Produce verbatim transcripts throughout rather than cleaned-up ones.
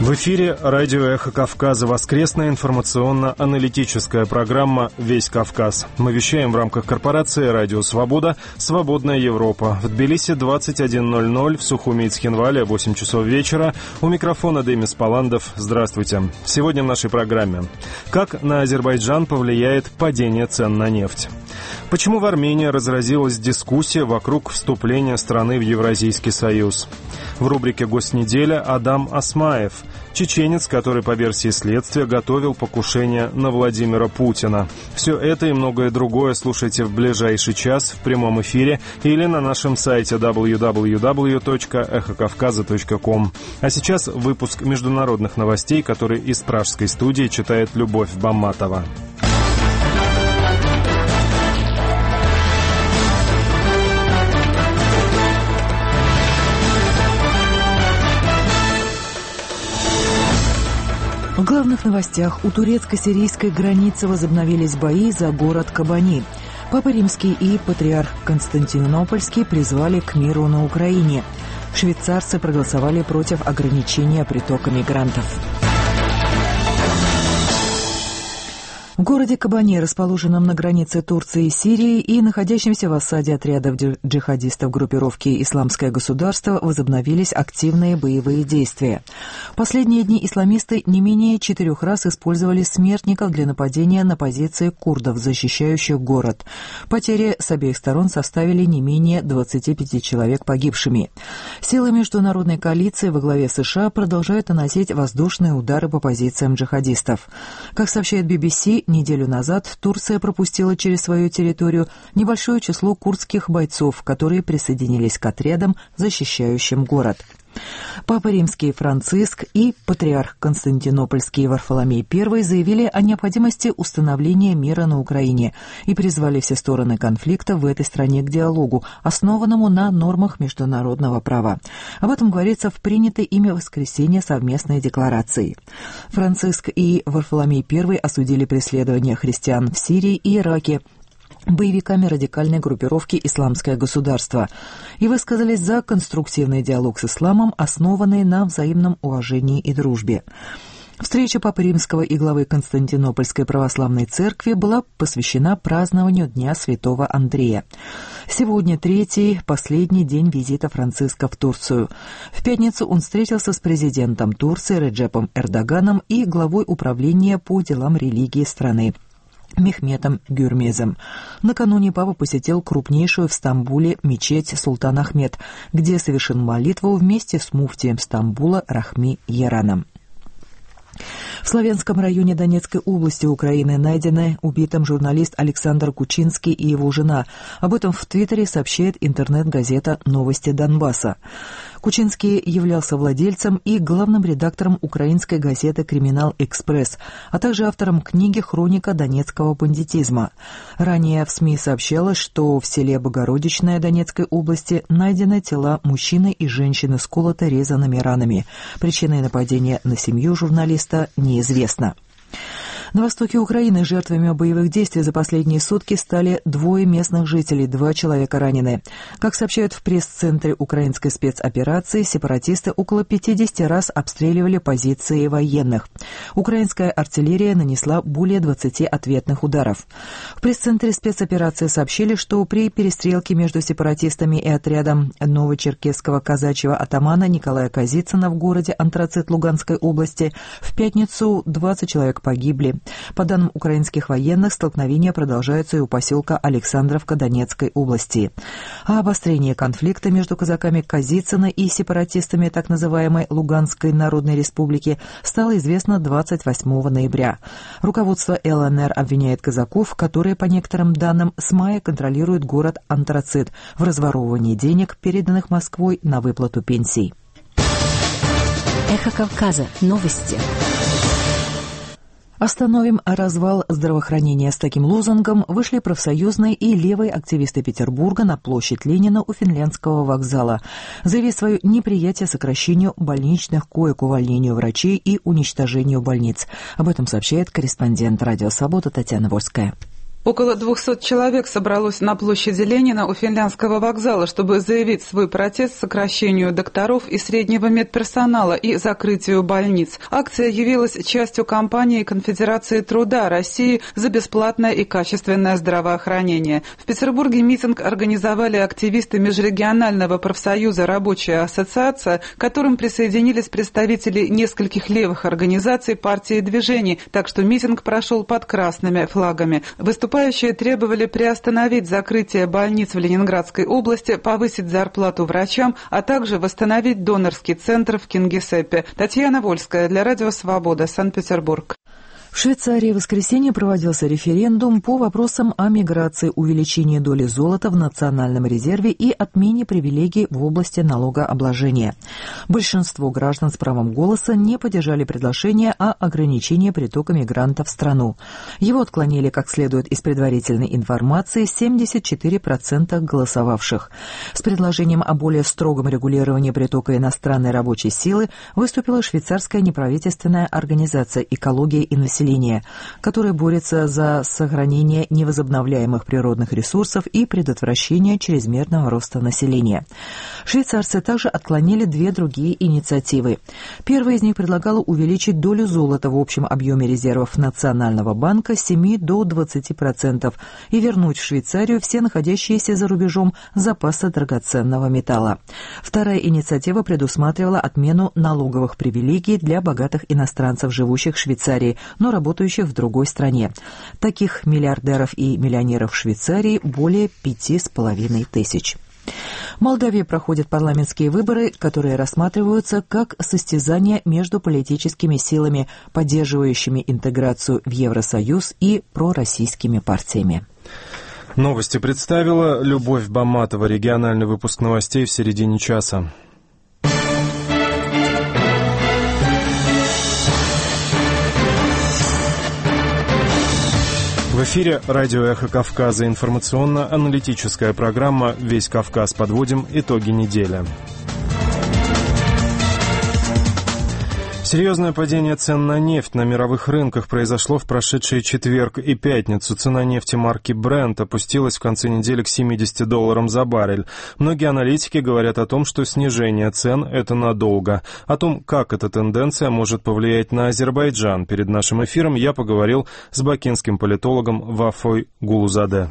В эфире радио «Эхо Кавказа», воскресная информационно-аналитическая программа «Весь Кавказ». Мы вещаем в рамках корпорации «Радио Свобода», «Свободная Европа». В Тбилиси двадцать один ноль ноль, в Сухуми и Цхинвале восемь часов вечера. У микрофона Демис Паландов. Здравствуйте. Сегодня в нашей программе. Как на Азербайджан повлияет падение цен на нефть? Почему в Армении разразилась дискуссия вокруг вступления страны в Евразийский союз? В рубрике «Госнеделя» Адам Осмаев, чеченец, который по версии следствия готовил покушение на Владимира Путина. Все это и многое другое слушайте в ближайший час в прямом эфире или на нашем сайте дабл ю дабл ю дабл ю точка эхо кавказа точка ком. А сейчас выпуск международных новостей, который из пражской студии читает Любовь Бамматова. В главных новостях: у турецко-сирийской границы возобновились бои за город Кабани. Папа Римский и патриарх Константинопольский призвали к миру на Украине. Швейцарцы проголосовали против ограничения притока мигрантов. В городе Кабани, расположенном на границе Турции и Сирии и находящемся в осаде отрядов джихадистов группировки «Исламское государство», возобновились активные боевые действия. В последние дни исламисты не менее четырех раз использовали смертников для нападения на позиции курдов, защищающих город. Потери с обеих сторон составили не менее двадцати пяти человек погибшими. Силы международной коалиции во главе США продолжают наносить воздушные удары по позициям джихадистов. Как сообщает би би си, неделю назад Турция пропустила через свою территорию небольшое число курдских бойцов, которые присоединились к отрядам, защищающим город. Папа Римский Франциск и патриарх Константинопольский Варфоломей I заявили о необходимости установления мира на Украине и призвали все стороны конфликта в этой стране к диалогу, основанному на нормах международного права. Об этом говорится в принятой ими в воскресенье совместной декларации. Франциск и Варфоломей I осудили преследование христиан в Сирии и Ираке боевиками радикальной группировки «Исламское государство» и высказались за конструктивный диалог с исламом, основанный на взаимном уважении и дружбе. Встреча Папы Римского и главы Константинопольской православной церкви была посвящена празднованию Дня Святого Андрея. Сегодня третий, последний день визита Франциска в Турцию. В пятницу он встретился с президентом Турции Реджепом Эрдоганом и главой управления по делам религии страны Мехметом Гюрмезом. Накануне папа посетил крупнейшую в Стамбуле мечеть Султан Ахмед, где совершил молитву вместе с муфтием Стамбула Рахми Яраном. В Славянском районе Донецкой области Украины найдены убитым журналист Александр Кучинский и его жена. Об этом в Твиттере сообщает интернет-газета «Новости Донбасса». Кучинский являлся владельцем и главным редактором украинской газеты «Криминал-Экспресс», а также автором книги «Хроника донецкого бандитизма». Ранее в СМИ сообщалось, что в селе Богородичное Донецкой области найдены тела мужчины и женщины с колото-резанными ранами. Причиной нападения на семью журналиста неизвестна. На востоке Украины жертвами боевых действий за последние сутки стали двое местных жителей, два человека ранены. Как сообщают в пресс-центре украинской спецоперации, сепаратисты около пятидесяти раз обстреливали позиции военных. Украинская артиллерия нанесла более двадцати ответных ударов. В пресс-центре спецоперации сообщили, что при перестрелке между сепаратистами и отрядом новочеркесского казачьего атамана Николая Казицына в городе Антрацит Луганской области в пятницу двадцать человек погибли. По данным украинских военных, столкновения продолжаются и у поселка Александровка Донецкой области. О обострении конфликта между казаками Казицына и сепаратистами так называемой Луганской Народной Республики стало известно двадцать восьмого ноября. Руководство эл эн эр обвиняет казаков, которые, по некоторым данным, с мая контролируют город Антрацит в разворовывании денег, переданных Москвой на выплату пенсий. Эхо Кавказа. Новости. «Остановим развал здравоохранения». С таким лозунгом вышли профсоюзные и левые активисты Петербурга на площадь Ленина у Финляндского вокзала, заявив свое неприятие сокращению больничных коек, увольнению врачей и уничтожению больниц. Об этом сообщает корреспондент «Радио Свобода» Татьяна Вольская. Около двухсот человек собралось на площади Ленина у Финляндского вокзала, чтобы заявить свой протест сокращению докторов и среднего медперсонала и закрытию больниц. Акция явилась частью кампании Конфедерации труда России за бесплатное и качественное здравоохранение. В Петербурге митинг организовали активисты Межрегионального профсоюза «Рабочая ассоциация», к которым присоединились представители нескольких левых организаций, партий и движений, так что митинг прошел под красными флагами. Выступая Выступающие требовали приостановить закрытие больниц в Ленинградской области, повысить зарплату врачам, а также восстановить донорский центр в Кингисеппе. Татьяна Вольская для Радио Свобода, Санкт-Петербург. В Швейцарии в воскресенье проводился референдум по вопросам о миграции, увеличении доли золота в национальном резерве и отмене привилегий в области налогообложения. Большинство граждан с правом голоса не поддержали предложение о ограничении притока мигрантов в страну. Его отклонили, как следует из предварительной информации, семьдесят четыре процента голосовавших. С предложением о более строгом регулировании притока иностранной рабочей силы выступила швейцарская неправительственная организация «Экология и население», которая борется за сохранение невозобновляемых природных ресурсов и предотвращение чрезмерного роста населения. Швейцарцы также отклонили две другие инициативы. Первая из них предлагала увеличить долю золота в общем объеме резервов Национального банка с семи до двадцати процентов и вернуть в Швейцарию все находящиеся за рубежом запасы драгоценного металла. Вторая инициатива предусматривала отмену налоговых привилегий для богатых иностранцев, живущих в Швейцарии, но работающих в другой стране. Таких миллиардеров и миллионеров в Швейцарии более пяти с половиной тысяч. В Молдавии проходят парламентские выборы, которые рассматриваются как состязание между политическими силами, поддерживающими интеграцию в Евросоюз, и пророссийскими партиями. Новости представила Любовь Баматова, региональный выпуск новостей в середине часа. В эфире радио «Эхо Кавказа», информационно-аналитическая программа «Весь Кавказ». Подводим итоги недели. Серьезное падение цен на нефть на мировых рынках произошло в прошедший четверг и пятницу. Цена нефти марки Brent опустилась в конце недели к семидесяти долларам за баррель. Многие аналитики говорят о том, что снижение цен – это надолго. О том, как эта тенденция может повлиять на Азербайджан, перед нашим эфиром я поговорил с бакинским политологом Вафой Гулузаде.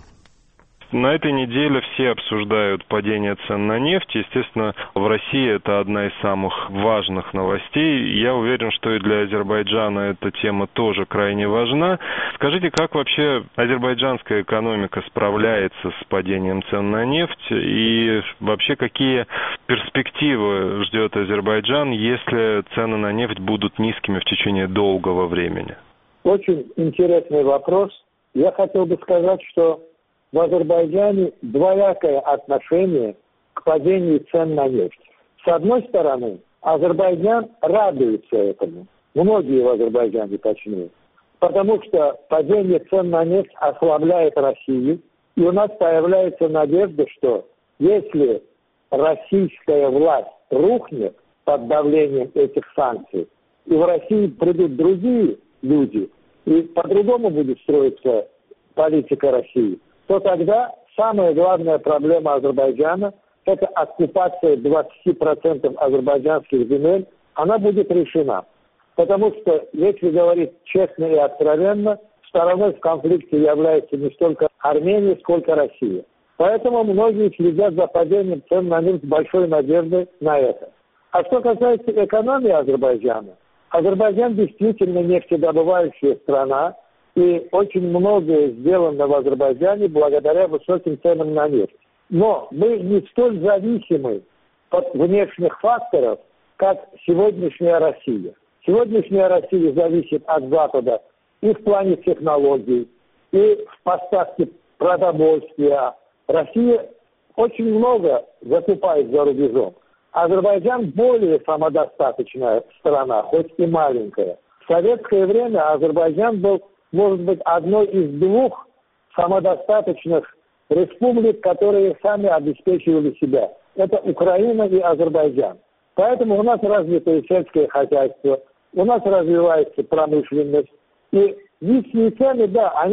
На этой неделе все обсуждают падение цен на нефть. Естественно, в России это одна из самых важных новостей. Я уверен, что и для Азербайджана эта тема тоже крайне важна. Скажите, как вообще азербайджанская экономика справляется с падением цен на нефть? И вообще, какие перспективы ждет Азербайджан, если цены на нефть будут низкими в течение долгого времени? Очень интересный вопрос. Я хотел бы сказать, что в Азербайджане двоякое отношение к падению цен на нефть. С одной стороны, Азербайджан радуется этому, многие в Азербайджане точнее, потому что падение цен на нефть ослабляет Россию, и у нас появляется надежда, что если российская власть рухнет под давлением этих санкций, и в России придут другие люди, и по-другому будет строиться политика России, то тогда самая главная проблема Азербайджана – это оккупация двадцати процентов азербайджанских земель, она будет решена. Потому что, если говорить честно и откровенно, стороной в конфликте является не столько Армения, сколько Россия. Поэтому многие следят за падением цен на нефть с большой надеждой на это. А что касается экономии Азербайджана, Азербайджан действительно нефтедобывающая страна, и очень многое сделано в Азербайджане благодаря высоким ценам на нефть. Но мы не столь зависимы от внешних факторов, как сегодняшняя Россия. Сегодняшняя Россия зависит от Запада и в плане технологий, и в поставке продовольствия. Россия очень много закупает за рубежом. Азербайджан более самодостаточная страна, хоть и маленькая. В советское время Азербайджан был, может быть, одной из двух самодостаточных республик, которые сами обеспечивали себя. Это Украина и Азербайджан. Поэтому у нас развитое сельское хозяйство, у нас развивается промышленность. И низкие цены, да, они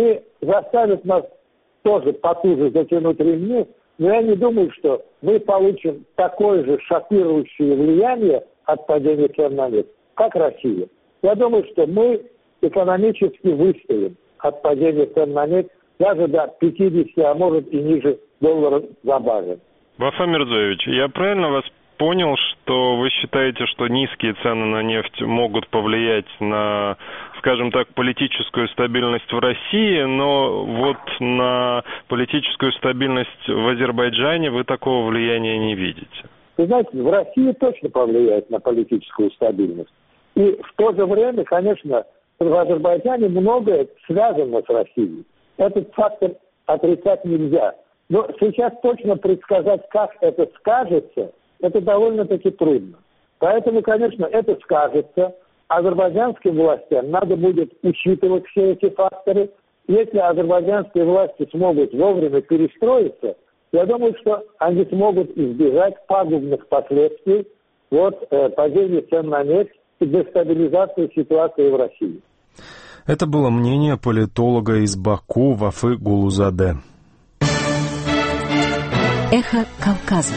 заставит нас тоже потуже затянуть ремни, но я не думаю, что мы получим такое же шокирующее влияние от падения цен на нефть, как Россия. Я думаю, что мы экономически выстоим от падения цен на нефть даже до пятидесяти, а может и ниже долларов за баррель. Вафа Мирзоевич, я правильно вас понял, что вы считаете, что низкие цены на нефть могут повлиять на, скажем так, политическую стабильность в России, но вот на политическую стабильность в Азербайджане вы такого влияния не видите? Вы знаете, в России точно повлияет на политическую стабильность. И в то же время, конечно, в Азербайджане многое связано с Россией. Этот фактор отрицать нельзя. Но сейчас точно предсказать, как это скажется, это довольно-таки трудно. Поэтому, конечно, это скажется. Азербайджанским властям надо будет учитывать все эти факторы. Если азербайджанские власти смогут вовремя перестроиться, я думаю, что они смогут избежать пагубных последствий от э, падения цен на нефть и дестабилизации ситуации в России. Это было мнение политолога из Баку Вафы Гулузаде. Эхо Кавказа.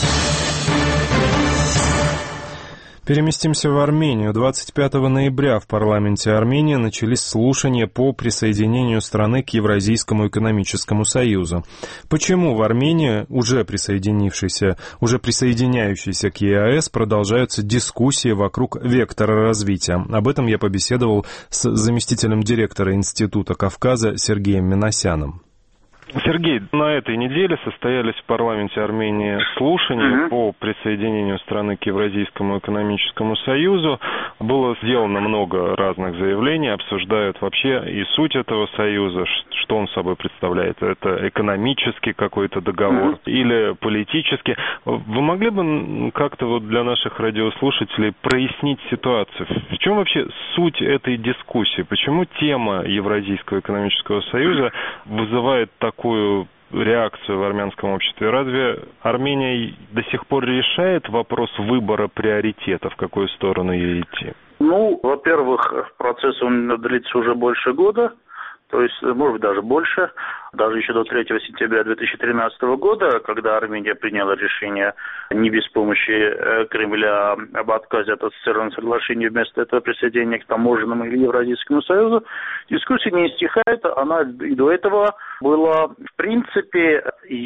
Переместимся в Армению. двадцать пятого ноября в парламенте Армении начались слушания по присоединению страны к Евразийскому экономическому союзу. Почему в Армении, уже присоединившейся, уже присоединяющейся к ЕАЭС, продолжаются дискуссии вокруг вектора развития? Об этом я побеседовал с заместителем директора Института Кавказа Сергеем Минасяном. Сергей, на этой неделе состоялись в парламенте Армении слушания mm-hmm. по присоединению страны к Евразийскому экономическому союзу. Было сделано много разных заявлений, обсуждают вообще и суть этого союза, что он собой представляет. Это экономический какой-то договор mm-hmm. или политический. Вы могли бы как-то вот для наших радиослушателей прояснить ситуацию? В чем вообще суть этой дискуссии? Почему тема Евразийского экономического союза вызывает такую такую реакцию в армянском обществе? Разве Армения до сих пор решает вопрос выбора приоритета, в какую сторону ей идти? Ну, во-первых, процесс он длится уже больше года, то есть, может быть, даже больше, даже еще до третьего сентября две тысячи тринадцатого года, когда Армения приняла решение не без помощи Кремля об отказе от ассоциированного соглашения, вместо этого присоединения к таможенному или Евразийскому союзу, дискуссия не стихает, она и до этого была, в принципе,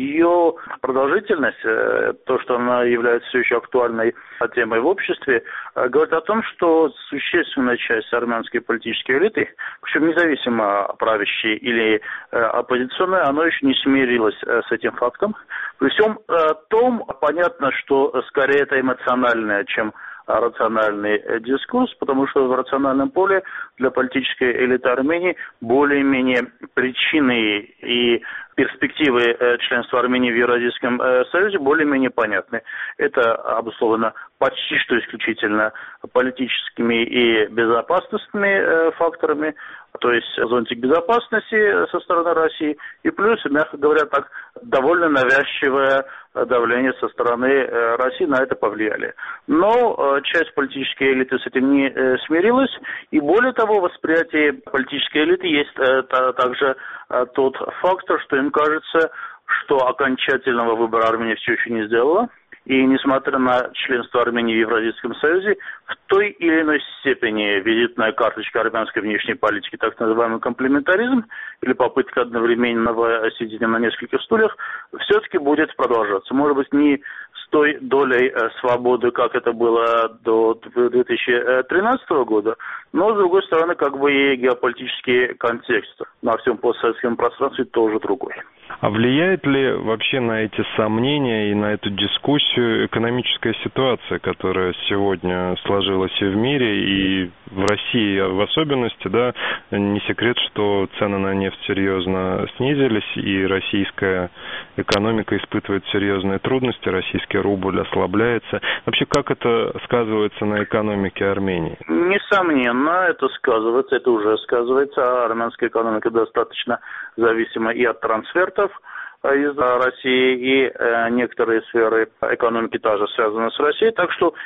ее продолжительность, то, что она является все еще актуальной темой в обществе, говорит о том, что существенная часть армянской политической элиты, причем независимо правящей или оппозиционная, она еще не смирилась с этим фактом. При всем том, понятно, что скорее это эмоциональное, чем рациональный дискурс, потому что в рациональном поле для политической элиты Армении более-менее причины и перспективы членства Армении в Евразийском союзе более-менее понятны. Это обусловлено почти что исключительно политическими и безопасностными факторами, то есть зонтик безопасности со стороны России, и плюс, мягко говоря, так довольно навязчивое давление со стороны России на это повлияли. Но часть политической элиты с этим не смирилась, и более того, в восприятии политической элиты есть также тот фактор, что им кажется, что окончательного выбора Армения все еще не сделала. И несмотря на членство Армении в Евразийском союзе, в той или иной степени визитная карточка армянской внешней политики, так называемый комплементаризм, или попытка одновременного сидения на нескольких стульях, все-таки будет продолжаться. Может быть, не с той долей свободы, как это было до две тысячи тринадцатого года, но, с другой стороны, как бы и геополитический контекст на всем постсоветском пространстве тоже другой. А влияет ли вообще на эти сомнения и на эту дискуссию экономическая ситуация, которая сегодня сложилась и в мире, и в России в особенности, да? Не секрет, что цены на нефть серьезно снизились, и российская экономика испытывает серьезные трудности, российский рубль ослабляется. Вообще, как это сказывается на экономике Армении? Несомненно, это сказывается, это уже сказывается. Армянская экономика достаточно зависима и от трансфертов из России, и некоторые сферы экономики также связаны с Россией. Так что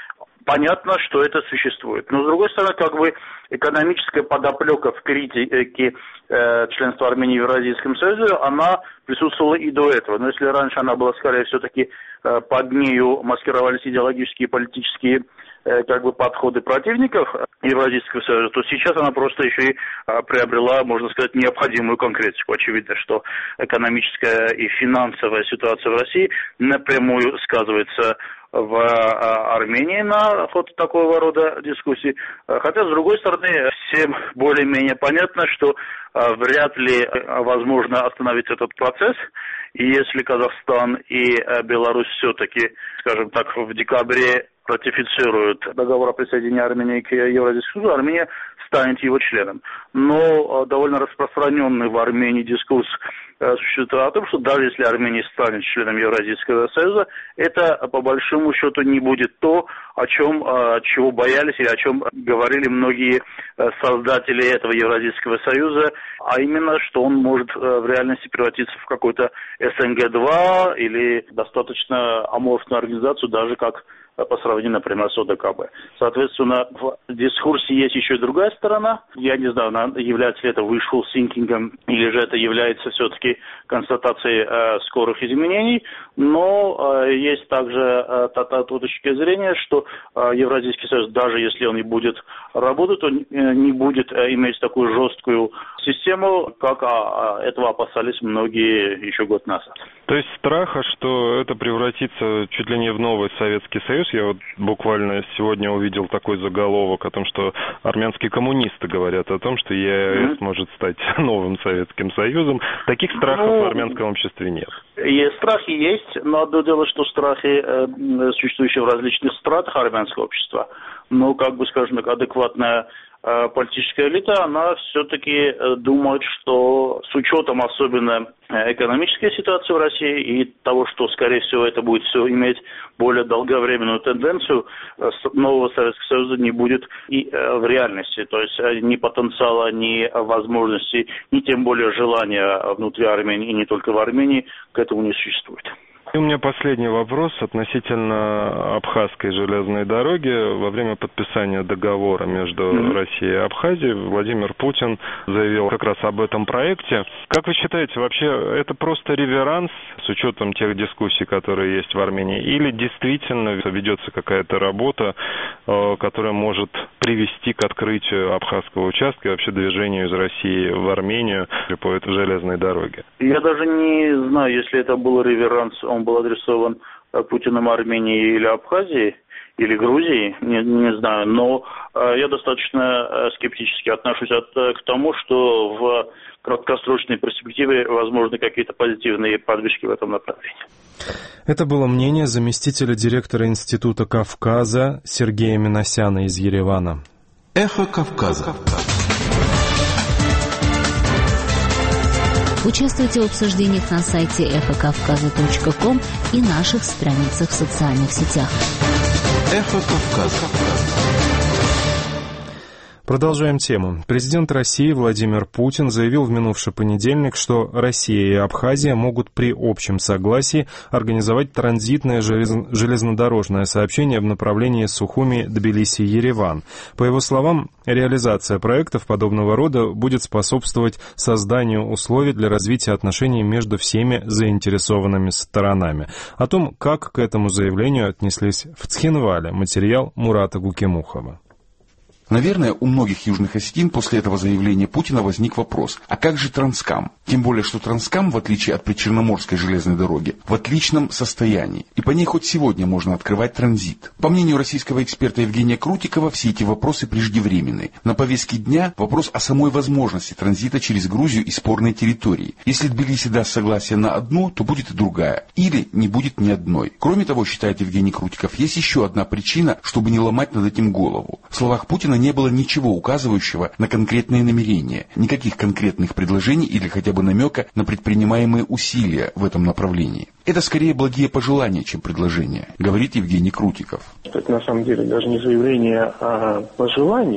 понятно, что это существует. Но, с другой стороны, как бы экономическая подоплека в критике э, членства Армении в Евразийском Союзе, она присутствовала и до этого. Но если раньше она была, скорее, все-таки э, под нею маскировались идеологические и политические э, как бы подходы противников Евразийского Союза, то сейчас она просто еще и э, приобрела, можно сказать, необходимую конкретику. Очевидно, что экономическая и финансовая ситуация в России напрямую сказывается в Армении на ход такого рода дискуссий. Хотя, с другой стороны, всем более-менее понятно, что вряд ли возможно остановить этот процесс. И если Казахстан и Беларусь все-таки, скажем так, в декабре ратифицируют договор о присоединении Армении к Евразийскому Союзу, Армения станет его членом. Но довольно распространенный в Армении дискурс существует о том, что даже если Армения станет членом Евразийского Союза, это по большому счету не будет то, о чем, чего боялись или о чем говорили многие создатели этого Евразийского Союза, а именно, что он может в реальности превратиться в какой-то эс эн гэ два или достаточно аморфную организацию, даже как по сравнению, например, с о дэ ка бэ. Соответственно, в дискурсе есть еще и другая сторона. Я не знаю, является ли это wishful thinking, или же это является все-таки констатацией э, скорых изменений, но э, есть также э, та, та, та точка зрения, что э, Евразийский Союз, даже если он и будет работать, он э, не будет э, иметь такую жесткую систему, как э, этого опасались многие еще год назад. То есть страха, что это превратится чуть ли не в новый Советский Союз. Я вот буквально сегодня увидел такой заголовок о том, что армянские коммунисты говорят о том, что е а эс mm-hmm. может стать новым Советским Союзом. Таких страхов ну, в армянском обществе нет. И страхи есть, но одно дело, что страхи, э, существующие в различных стратах армянского общества, но, как бы, скажем так, адекватная политическая элита, она все-таки думает, что с учетом особенно экономической ситуации в России и того, что, скорее всего, это будет все иметь более долговременную тенденцию, нового Советского Союза не будет и в реальности. То есть ни потенциала, ни возможностей, ни тем более желания внутри Армении и не только в Армении к этому не существует. И у меня последний вопрос относительно Абхазской железной дороги. Во время подписания договора между mm-hmm. Россией и Абхазией Владимир Путин заявил как раз об этом проекте. Как вы считаете, вообще это просто реверанс с учетом тех дискуссий, которые есть в Армении, или действительно ведется какая-то работа, которая может привести к открытию Абхазского участка и вообще движению из России в Армению по этой железной дороге? Я даже не знаю, если это был реверанс, он был адресован Путиным Армении или Абхазии, или Грузии, не, не знаю, но э, я достаточно э, скептически отношусь от, э, к тому, что в краткосрочной перспективе возможны какие-то позитивные подвижки в этом направлении. Это было мнение заместителя директора Института Кавказа Сергея Минасяна из Еревана. Эхо Кавказа. Участвуйте в обсуждениях на сайте эхо кавказа точка ком и наших страницах в социальных сетях. Эхо Кавказа. Продолжаем тему. Президент России Владимир Путин заявил в минувший понедельник, что Россия и Абхазия могут при общем согласии организовать транзитное железнодорожное сообщение в направлении Сухуми-Тбилиси-Ереван. По его словам, реализация проектов подобного рода будет способствовать созданию условий для развития отношений между всеми заинтересованными сторонами. О том, как к этому заявлению отнеслись в Цхинвале, материал Мурата Гукемухова. Наверное, у многих южных осетин после этого заявления Путина возник вопрос, а как же Транскам? Тем более, что Транскам, в отличие от Причерноморской железной дороги, в отличном состоянии, и по ней хоть сегодня можно открывать транзит. По мнению российского эксперта Евгения Крутикова, все эти вопросы преждевременны. На повестке дня вопрос о самой возможности транзита через Грузию и спорные территории. Если Тбилиси даст согласие на одну, то будет и другая. Или не будет ни одной. Кроме того, считает Евгений Крутиков, есть еще одна причина, чтобы не ломать над этим голову. В словах Путина не было ничего указывающего на конкретные намерения, никаких конкретных предложений или хотя бы намека на предпринимаемые усилия в этом направлении. Это скорее благие пожелания, чем предложения, говорит Евгений Крутиков. Это на самом деле даже не заявление, а пожелание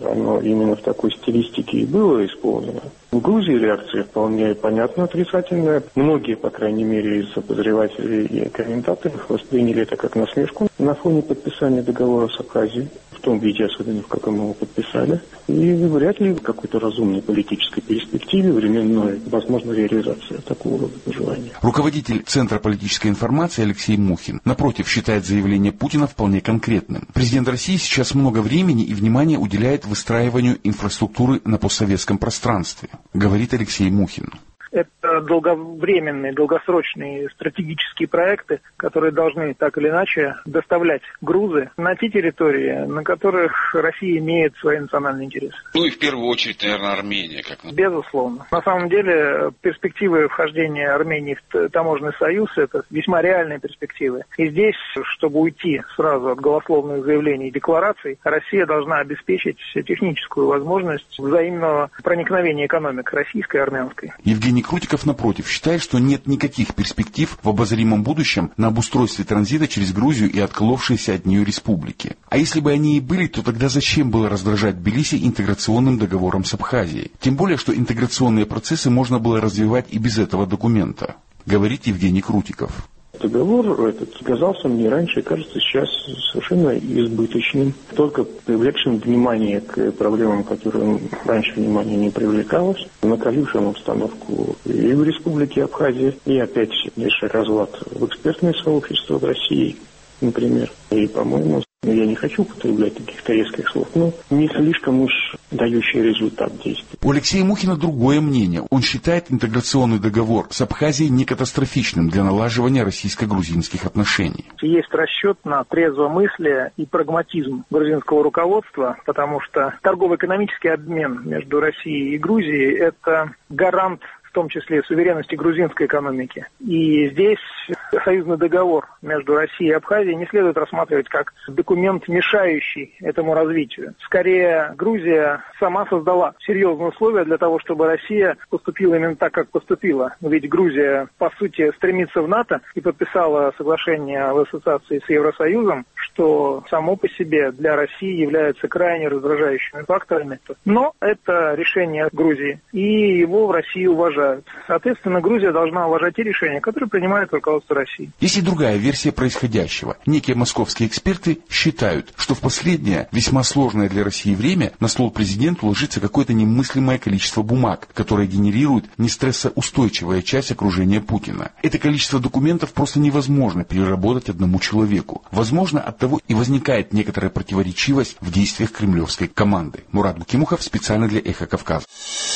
оно именно в такой стилистике и было исполнено. В Грузии реакция вполне понятно отрицательная. Многие, по крайней мере, из обозревателей и комментаторов восприняли это как насмешку на фоне подписания договора с Абхазией, в том виде, особенно в каком его подписали. И вряд ли в какой-то разумной политической перспективе временной возможна реализация такого рода пожелания. Руководитель Центра политической информации Алексей Мухин, напротив, считает заявление Путина вполне конкретным. Президент России сейчас много времени и внимания уделяет выстраиванию инфраструктуры на постсоветском пространстве, говорит Алексей Мухин. Это долговременные, долгосрочные стратегические проекты, которые должны так или иначе доставлять грузы на те территории, на которых Россия имеет свои национальные интересы. Ну и в первую очередь, наверное, Армения. Как... Безусловно. На самом деле перспективы вхождения Армении в таможенный союз – это весьма реальные перспективы. И здесь, чтобы уйти сразу от голословных заявлений и деклараций, Россия должна обеспечить техническую возможность взаимного проникновения экономик российской и армянской. Евгений Крутиков, напротив, считает, что нет никаких перспектив в обозримом будущем на обустройстве транзита через Грузию и отколовшиеся от нее республики. А если бы они и были, то тогда зачем было раздражать Тбилиси интеграционным договором с Абхазией? Тем более, что интеграционные процессы можно было развивать и без этого документа, говорит Евгений Крутиков. Договор этот казался мне раньше и кажется сейчас совершенно избыточным, только привлекшим внимание к проблемам, которым раньше внимание не привлекалось, накалившим обстановку и в Республике Абхазия, и опять сильнейший разлад в экспертное сообщество в России, например. И, по-моему, я не хочу употреблять каких-то резких слов, но не слишком уж дающий результат действий. У Алексея Мухина другое мнение. Он считает интеграционный договор с Абхазией не катастрофичным для налаживания российско-грузинских отношений. Есть расчет на трезвомыслие и прагматизм грузинского руководства, потому что торгово-экономический обмен между Россией и Грузией – это гарант, в том числе суверенности грузинской экономики. И здесь союзный договор между Россией и Абхазией не следует рассматривать как документ, мешающий этому развитию. Скорее, Грузия сама создала серьезные условия для того, чтобы Россия поступила именно так, как поступила. Ведь Грузия, по сути, стремится в НАТО и подписала соглашение об ассоциации с Евросоюзом, что само по себе для России является крайне раздражающими факторами. Но это решение Грузии, и его в России уважают. Соответственно, Грузия должна уважать те решения, которые принимает руководство России. Есть и другая версия происходящего. Некие московские эксперты считают, что в последнее, весьма сложное для России время, на стол президенту ложится какое-то немыслимое количество бумаг, которое генерирует нестрессоустойчивая часть окружения Путина. Это количество документов просто невозможно переработать одному человеку. Возможно, оттого и возникает некоторая противоречивость в действиях кремлевской команды. Мурат Букимухов специально для «Эхо Кавказа».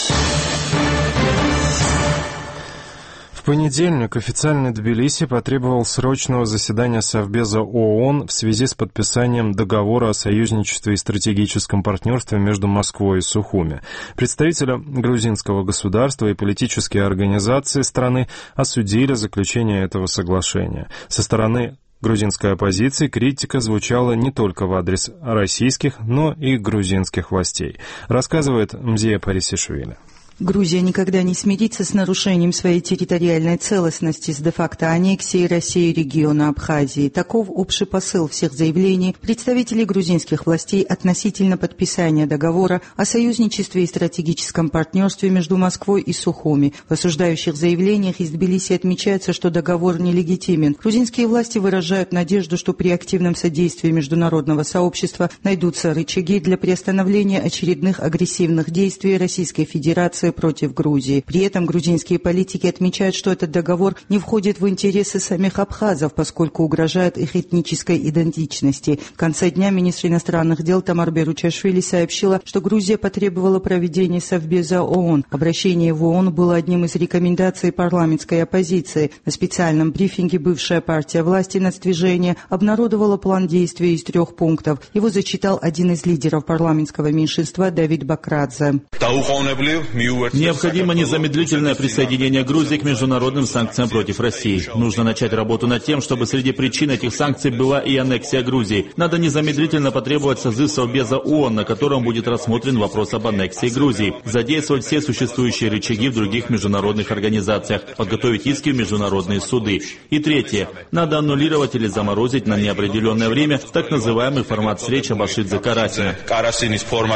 В понедельник официальный Тбилиси потребовал срочного заседания Совбеза ООН в связи с подписанием договора о союзничестве и стратегическом партнерстве между Москвой и Сухуми. Представители грузинского государства и политические организации страны осудили заключение этого соглашения. Со стороны грузинской оппозиции критика звучала не только в адрес российских, но и грузинских властей, рассказывает Мзия Парисишвили. Грузия никогда не смирится с нарушением своей территориальной целостности, с де-факто аннексией России региона Абхазии. Таков общий посыл всех заявлений представителей грузинских властей относительно подписания договора о союзничестве и стратегическом партнерстве между Москвой и Сухуми. В осуждающих заявлениях из Тбилиси отмечается, что договор нелегитимен. Грузинские власти выражают надежду, что при активном содействии международного сообщества найдутся рычаги для приостановления очередных агрессивных действий Российской Федерации против Грузии. При этом грузинские политики отмечают, что этот договор не входит в интересы самих абхазов, поскольку угрожает их этнической идентичности. В конце дня министр иностранных дел Тамар Беручашвили сообщила, что Грузия потребовала проведения Совбеза ООН. Обращение в ООН было одним из рекомендаций парламентской оппозиции. На специальном брифинге бывшая партия власти «Нацдвижение» обнародовала план действий из трех пунктов. Его зачитал один из лидеров парламентского меньшинства Давид Бакрадзе. Необходимо незамедлительное присоединение Грузии к международным санкциям против России. Нужно начать работу над тем, чтобы среди причин этих санкций была и аннексия Грузии. Надо незамедлительно потребовать созыв Совбеза ООН, на котором будет рассмотрен вопрос об аннексии Грузии. Задействовать все существующие рычаги в других международных организациях. Подготовить иски в международные суды. И третье. Надо аннулировать или заморозить на неопределенное время так называемый формат встреч Абашидзе-Карасина.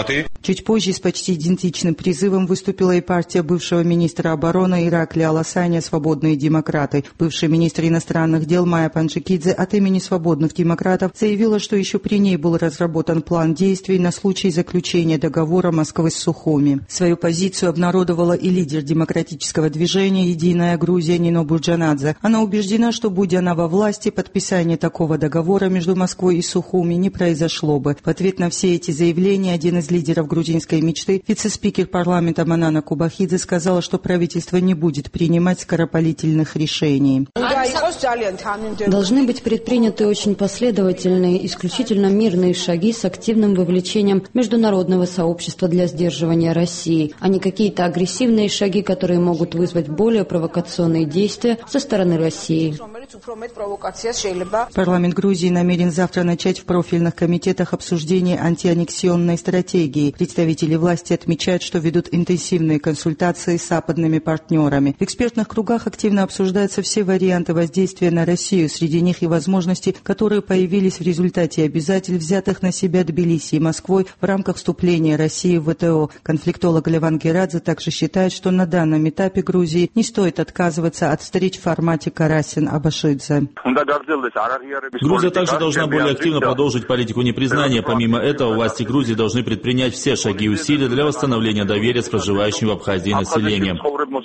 Чуть позже с почти идентичным призывом выступила и партия бывшего министра обороны Ираклия Аласаня «Свободные демократы». Бывший министр иностранных дел Майя Панджикидзе от имени «Свободных демократов» заявила, что еще при ней был разработан план действий на случай заключения договора Москвы с Сухуми. Свою позицию обнародовала и лидер демократического движения «Единая Грузия» Нино Бурджанадзе. Она убеждена, что, будь она во власти, подписание такого договора между Москвой и Сухуми не произошло бы. В ответ на все эти заявления один из лидеров грузинской мечты, вице-спикер парламента Манана Кубахидзе, сказала, что правительство не будет принимать скоропалительных решений. Должны быть предприняты очень последовательные, исключительно мирные шаги с активным вовлечением международного сообщества для сдерживания России, а не какие-то агрессивные шаги, которые могут вызвать более провокационные действия со стороны России. Парламент Грузии намерен завтра начать в профильных комитетах обсуждение антианнексионной стратегии. Представители власти отмечают, что ведут интенсивные консультации с западными партнерами. В экспертных кругах активно обсуждаются все варианты воздействия на Россию, среди них и возможности, которые появились в результате обязательств, взятых на себя Тбилиси и Москвой в рамках вступления России в ВТО. Конфликтолог Леван Герадзе также считает, что на данном этапе Грузии не стоит отказываться от встреч в формате Карасин-Абашидзе. Грузия также должна более активно продолжить политику непризнания. Помимо этого, власти Грузии должны предпринять все шаги и усилия для восстановления доверия с проживающим в Абхазии населением.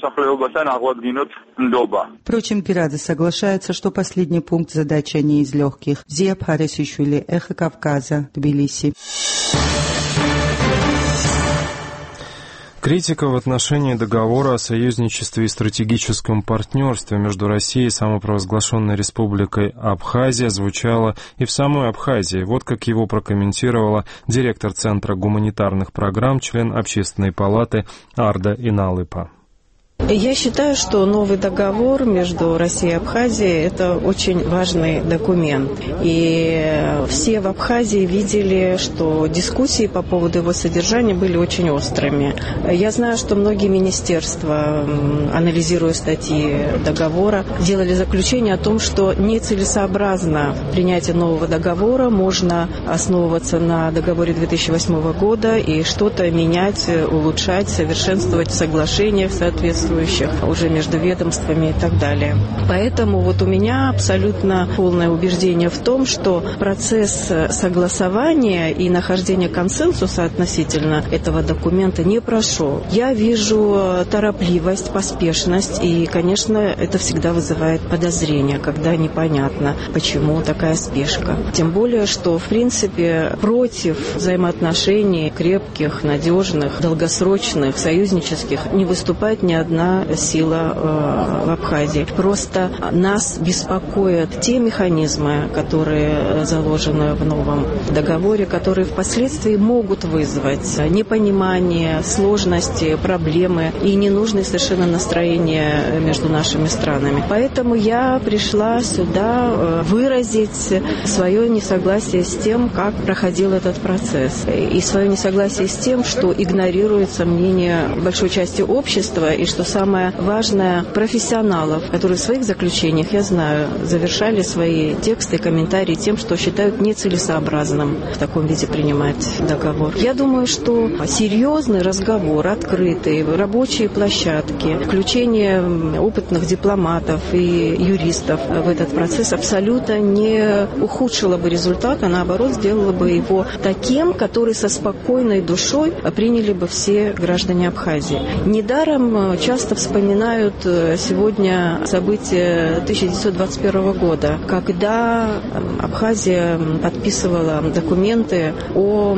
Впрочем, Герадзе соглашается, что последний пункт задача не из легких. Зия Пхарисишвили, Эхо Кавказа, Тбилиси. Критика в отношении договора о союзничестве и стратегическом партнерстве между Россией и самопровозглашенной республикой Абхазия звучала и в самой Абхазии. Вот как его прокомментировала директор Центра гуманитарных программ, член Общественной палаты Арда Иналыпа. Я считаю, что новый договор между Россией и Абхазией – это очень важный документ. И все в Абхазии видели, что дискуссии по поводу его содержания были очень острыми. Я знаю, что многие министерства, анализируя статьи договора, делали заключение о том, что нецелесообразно принятие нового договора, можно основываться на договоре две тысячи восьмого года и что-то менять, улучшать, совершенствовать в соглашениях соответствующих уже между ведомствами и так далее. Поэтому вот у меня абсолютно полное убеждение в том, что процесс согласования и нахождения консенсуса относительно этого документа не прошел. Я вижу торопливость, поспешность, и, конечно, это всегда вызывает подозрения, когда непонятно, почему такая спешка. Тем более, что, в принципе, против взаимоотношений крепких, надежных, долгосрочных, союзнических не выступает ни одна сила э, в Абхазии. Просто нас беспокоят те механизмы, которые заложены в новом договоре, которые впоследствии могут вызвать непонимание, сложности, проблемы и ненужные совершенно настроения между нашими странами. Поэтому я пришла сюда выразить свое несогласие с тем, как проходил этот процесс, и свое несогласие с тем, что игнорируется мнение большой части общества, и что самое важное, профессионалов, которые в своих заключениях, я знаю, завершали свои тексты и комментарии тем, что считают нецелесообразным в таком виде принимать договор. Я думаю, что серьезный разговор, открытый, рабочие площадки, включение опытных дипломатов и юристов в этот процесс абсолютно не ухудшило бы результат, а наоборот сделало бы его таким, который со спокойной душой приняли бы все граждане Абхазии. Недаром часто вспоминают сегодня события тысяча девятьсот двадцать первого года, когда Абхазия подписывала документы о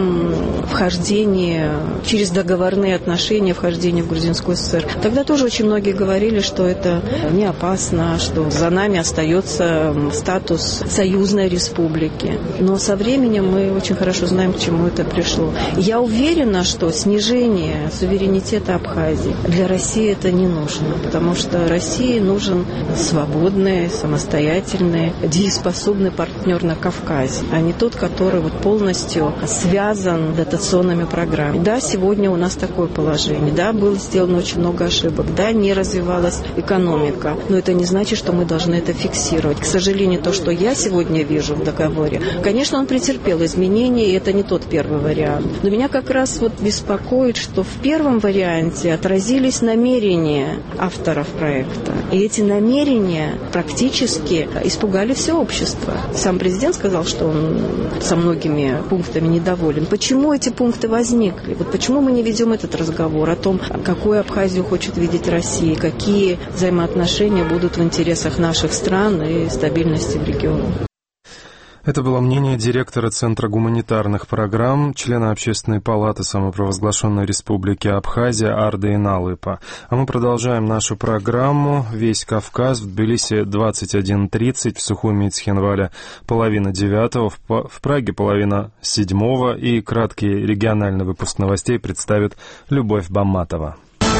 вхождении через договорные отношения, вхождения в Грузинскую ССР. Тогда тоже очень многие говорили, что это не опасно, что за нами остается статус союзной республики. Но со временем мы очень хорошо знаем, к чему это пришло. Я уверена, что снижение суверенитета Абхазии для России это это не нужно, потому что России нужен свободный, самостоятельный, дееспособный партнер на Кавказе, а не тот, который вот полностью связан дотационными программами. Да, сегодня у нас такое положение, да, было сделано очень много ошибок, да, не развивалась экономика, но это не значит, что мы должны это фиксировать. К сожалению, то, что я сегодня вижу в договоре, конечно, он претерпел изменения, и это не тот первый вариант. Но меня как раз вот беспокоит, что в первом варианте отразились намерения авторов проекта. И эти намерения практически испугали все общество. Сам президент сказал, что он со многими пунктами недоволен. Почему эти пункты возникли? Вот почему мы не ведем этот разговор о том, какую Абхазию хочет видеть Россия, какие взаимоотношения будут в интересах наших стран и стабильности в регионе? Это было мнение директора Центра гуманитарных программ, члена Общественной палаты самопровозглашенной Республики Абхазия Арды Иналыпа. А мы продолжаем нашу программу «Весь Кавказ». В Тбилиси двадцать один тридцать, в Сухуми и Цхинвале половина девятого, в Праге половина седьмого. И краткий региональный выпуск новостей представит Любовь Бамматова.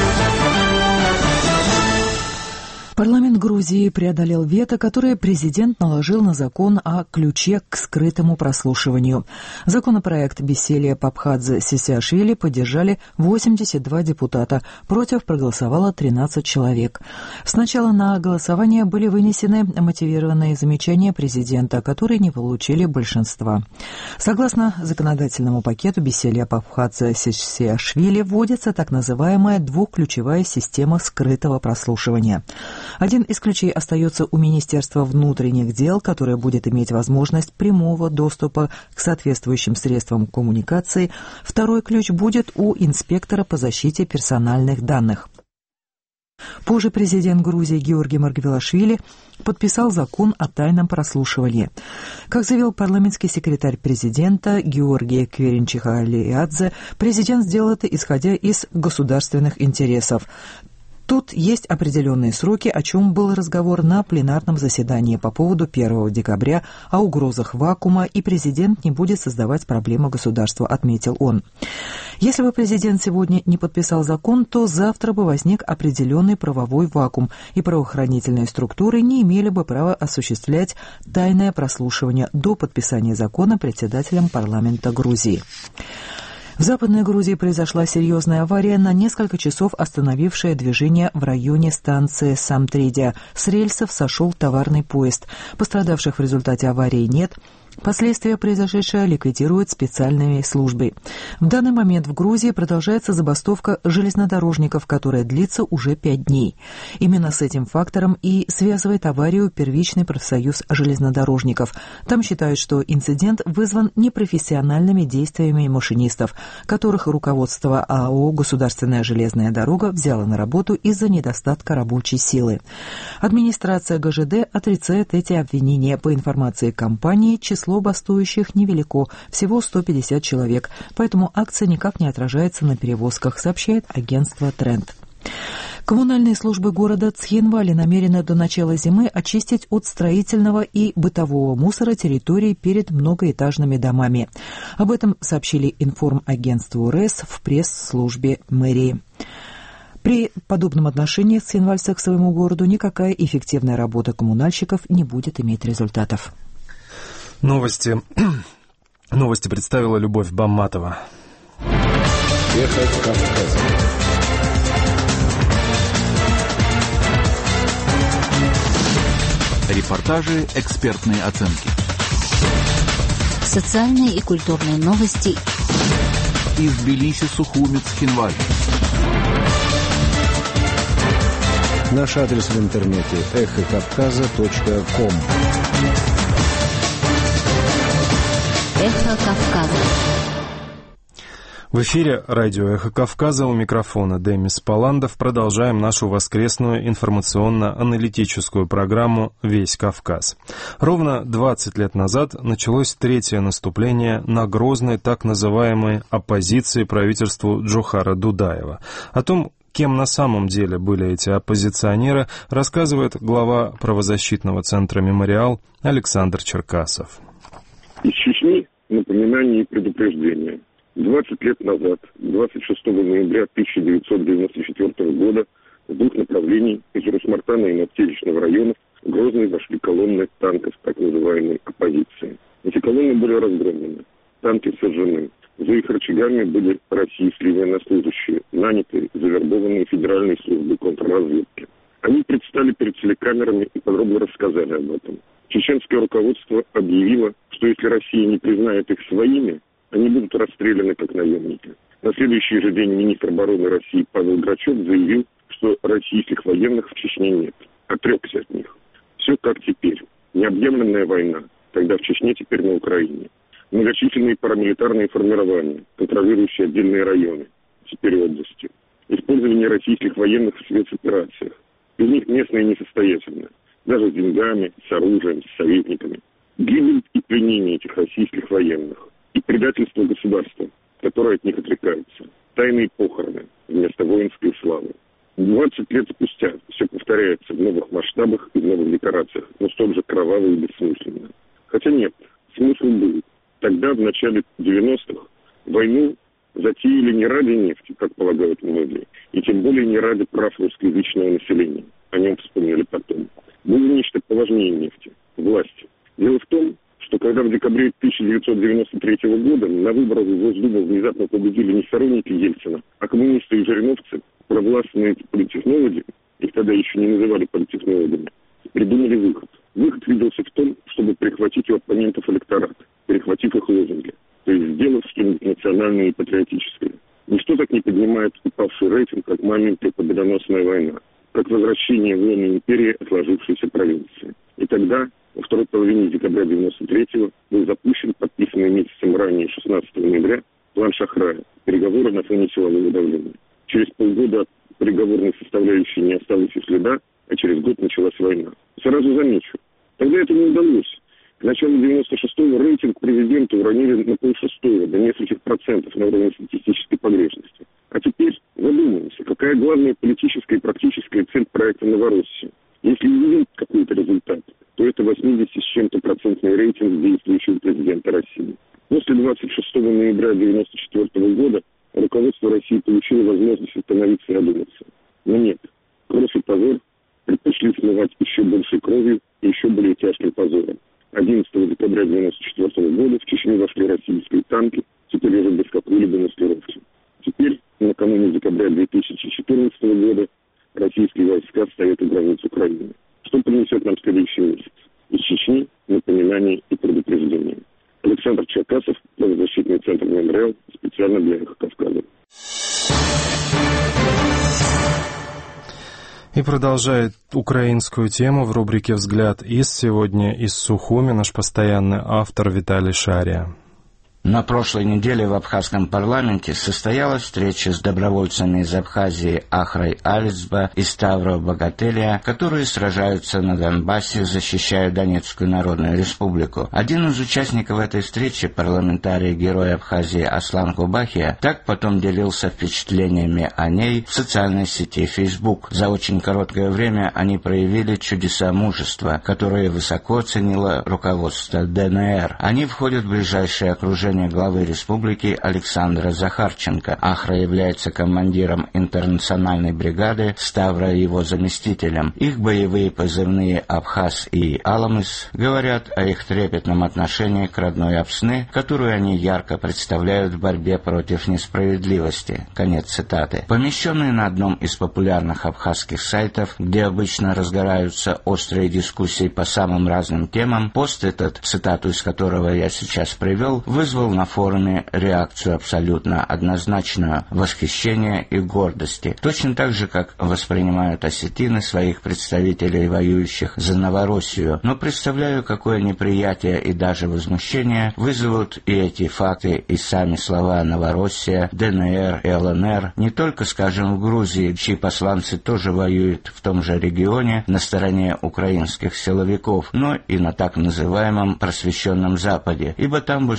Парламент Грузии преодолел вето, которое президент наложил на закон о ключе к скрытому прослушиванию. Законопроект Беселия Папхадзе Сисиашвили поддержали восемьдесят два депутата, против проголосовало тринадцать человек. Сначала на голосование были вынесены мотивированные замечания президента, которые не получили большинства. Согласно законодательному пакету Беселия Папхадзе Сисиашвили вводится так называемая двухключевая система скрытого прослушивания. Один из ключей остается у Министерства внутренних дел, которое будет иметь возможность прямого доступа к соответствующим средствам коммуникации. Второй ключ будет у инспектора по защите персональных данных. Позже президент Грузии Георгий Маргвелашвили подписал закон о тайном прослушивании. Как заявил парламентский секретарь президента Георгий Кверинчихалиадзе, президент сделал это исходя из государственных интересов. Тут есть определенные сроки, о чем был разговор на пленарном заседании по поводу первого декабря о угрозах вакуума, и президент не будет создавать проблемы государству, отметил он. Если бы президент сегодня не подписал закон, то завтра бы возник определенный правовой вакуум, и правоохранительные структуры не имели бы права осуществлять тайное прослушивание до подписания закона председателем парламента Грузии. В Западной Грузии произошла серьезная авария, на несколько часов остановившая движение в районе станции Самтридия. С рельсов сошел товарный поезд. Пострадавших в результате аварии нет. Последствия произошедшего ликвидируют специальные службы. В данный момент в Грузии продолжается забастовка железнодорожников, которая длится уже пять дней. Именно с этим фактором и связывает аварию первичный профсоюз железнодорожников. Там считают, что инцидент вызван непрофессиональными действиями машинистов, которых руководство АО «Государственная железная дорога» взяло на работу из-за недостатка рабочей силы. Администрация ГЖД отрицает эти обвинения. По информации компании, число бастующих невелико, всего сто пятьдесят человек, поэтому акция никак не отражается на перевозках, сообщает агентство «Тренд». Коммунальные службы города Цхинвали намерены до начала зимы очистить от строительного и бытового мусора территории перед многоэтажными домами. Об этом сообщили информагентству РЭС в пресс-службе мэрии. При подобном отношении цхинвальцев к своему городу никакая эффективная работа коммунальщиков не будет иметь результатов. Новости. Новости представила Любовь Бамматова. Эхо Кавказа. Репортажи, экспертные оценки. Социальные и культурные новости. Из Тбилиси, Сухуми, Цхинвали. Наш адрес в интернете эхо кавказа точка ком. Эхо Кавказа. В эфире радио «Эхо Кавказа», у микрофона Демис Паландов. Продолжаем нашу воскресную информационно-аналитическую программу «Весь Кавказ». Ровно двадцать лет назад началось третье наступление на Грозной так называемой оппозиции правительству Джохара Дудаева. О том, кем на самом деле были эти оппозиционеры, рассказывает глава правозащитного центра «Мемориал» Александр Черкасов. Из Чечни напоминание и предупреждение. двадцать лет назад, двадцать шестого ноября тысяча девятьсот девяносто четвёртого года, в двух направлениях из Русмартана и Нактелищного районов в Грозный вошли колонны танков так называемой оппозиции. Эти колонны были разгромлены, танки сожжены. За их рычагами были российские военнослужащие, нанятые, завербованные Федеральной службой контрразведки. Они предстали перед телекамерами и подробно рассказали об этом. Чеченское руководство объявило, что если Россия не признает их своими, они будут расстреляны как наемники. На следующий же день министр обороны России Павел Грачев заявил, что российских военных в Чечне нет. Отрекся от них. Все как теперь. Необъявленная война. Тогда в Чечне, теперь на Украине. Многочисленные парамилитарные формирования, контролирующие отдельные районы, теперь области. Использование российских военных в спецоперациях. Из них местные несостоятельны. Даже с деньгами, с оружием, с советниками. Гибель и пленение этих российских военных. И предательство государства, которое от них отрекается. Тайные похороны вместо воинской славы. двадцать лет спустя все повторяется в новых масштабах и в новых декорациях, но столь же кроваво и бессмысленно. Хотя нет, смысл был. Тогда, в начале девяностых, войну затеяли не ради нефти, как полагают многие, и тем более не ради прав русскоязычного населения. О нем вспомнили потом. Было нечто поважнее нефти – власть. Дело в том, что когда в декабре тысяча девятьсот девяносто третьего года на выборах в Госдуму внезапно победили не сторонники Ельцина, а коммунисты и жириновцы, провластные политтехнологи, их тогда еще не называли политтехнологами, придумали выход. Выход виделся в том, чтобы прихватить у оппонентов электорат, перехватив их лозунги, то есть сделав что-нибудь национальное и патриотическое. Ничто так не поднимает упавший рейтинг, как маленькая победоносная война, как возвращение в лоно империи отложившейся провинции. И тогда, во второй половине декабря девяносто третьего, был запущен, подписанный месяцем ранее, шестнадцатого ноября, план Шахрая, переговоры на фоне силового давления. Через полгода от переговорной составляющей не осталось и следа, а через год началась война. Сразу замечу, тогда это не удалось. К началу девяносто шестого рейтинг президента уронили на полшестого, до нескольких процентов на уровне статистической погрешности. А теперь задумаемся, какая главная политическая и практическая цель проекта «Новороссия». Если увидим какой-то результат, то это восемьдесят с чем-то процентный рейтинг действующего президента России. После двадцать шестого ноября девяносто четвёртого года руководство России получило возможность остановиться и одуматься. Но нет, кровь и позор предпочли смывать еще большей кровью и еще более тяжким позором. одиннадцатого декабря девяносто четвёртого года в Чечню вошли российские танки, теперь уже без какой-либо маскировки. Теперь, накануне декабря две тысячи четырнадцатого года, российские войска стоят у границ Украины. Что принесет нам следующий месяц? Из Чечни напоминание и предупреждение. Александр Черкасов, правозащитный центр «Мемориал», специально для «Эхо Кавказа». И продолжает украинскую тему в рубрике «Взгляд из» сегодня из Сухуми наш постоянный автор Виталий Шария. На прошлой неделе в абхазском парламенте состоялась встреча с добровольцами из Абхазии Ахрой Алицба и Ставро Богателия, которые сражаются на Донбассе, защищая Донецкую Народную Республику. Один из участников этой встречи, парламентарий-герой Абхазии Аслан Кубахия, так потом делился впечатлениями о ней в социальной сети Facebook. За очень короткое время они проявили чудеса мужества, которые высоко оценило руководство ДНР. Они входят в ближайшее окружение главы республики Александра Захарченко. Ахра является командиром интернациональной бригады, Ставра его заместителем. Их боевые позывные «Абхаз» и «Аламыс» говорят о их трепетном отношении к родной Апсны, которую они ярко представляют в борьбе против несправедливости. Конец цитаты. Помещенный на одном из популярных абхазских сайтов, где обычно разгораются острые дискуссии по самым разным темам, пост этот, цитату из которого я сейчас привел, вызвал на форуме реакцию абсолютно однозначную – восхищение и гордости. Точно так же, как воспринимают осетины своих представителей, воюющих за Новороссию. Но представляю, какое неприятие и даже возмущение вызовут и эти факты, и сами слова «Новороссия», «ДНР» и «ЛНР», не только, скажем, в Грузии, чьи посланцы тоже воюют в том же регионе на стороне украинских силовиков, но и на так называемом просвещенном Западе, ибо там большинство не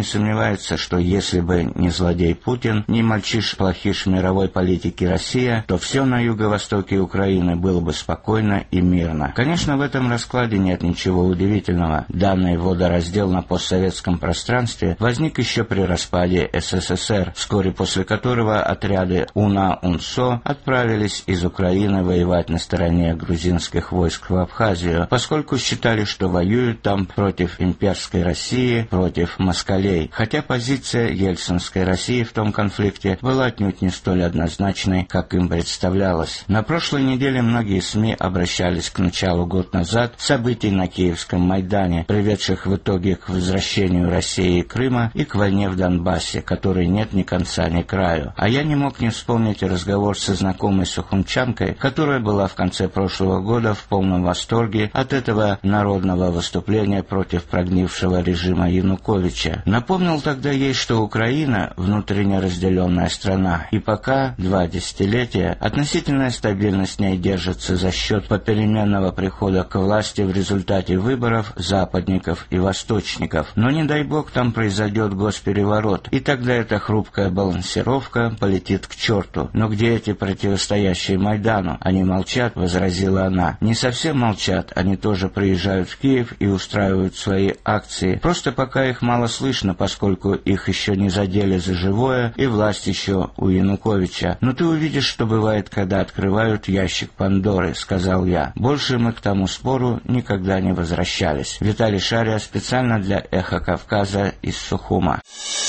не сомневается, что если бы не злодей Путин, не мальчиш-плохиш мировой политики Россия, то все на юго-востоке Украины было бы спокойно и мирно. Конечно, в этом раскладе нет ничего удивительного. Данный водораздел на постсоветском пространстве возник еще при распаде СССР, вскоре после которого отряды УНА-УНСО отправились из Украины воевать на стороне грузинских войск в Абхазию, поскольку считали, что воюют там против имперской России, против москалей, хотя позиция ельцинской России в том конфликте была отнюдь не столь однозначной, как им представлялось. На прошлой неделе многие СМИ обращались к началу год назад событий на Киевском Майдане, приведших в итоге к возвращению России и Крыма и к войне в Донбассе, которой нет ни конца, ни краю. А я не мог не вспомнить разговор со знакомой сухумчанкой, которая была в конце прошлого года в полном восторге от этого народного выступления против прогнившего режима Януковича. Напомнил тогда ей, что Украина — внутренне разделенная страна, и пока два десятилетия относительная стабильность в ней держится за счет попеременного прихода к власти в результате выборов западников и восточников. Но не дай бог там произойдет госпереворот, и тогда эта хрупкая балансировка полетит к черту. Но где эти противостоящие Майдану? Они молчат, возразила она. Не совсем молчат, они тоже приезжают в Киев и устраивают свои акции. Просто пока их мало слышно, поскольку их еще не задели за живое, и власть еще у Януковича. Но ты увидишь, что бывает, когда открывают ящик Пандоры, сказал я. Больше мы к тому спору никогда не возвращались. Виталий Шария специально для «Эхо Кавказа» из Сухума.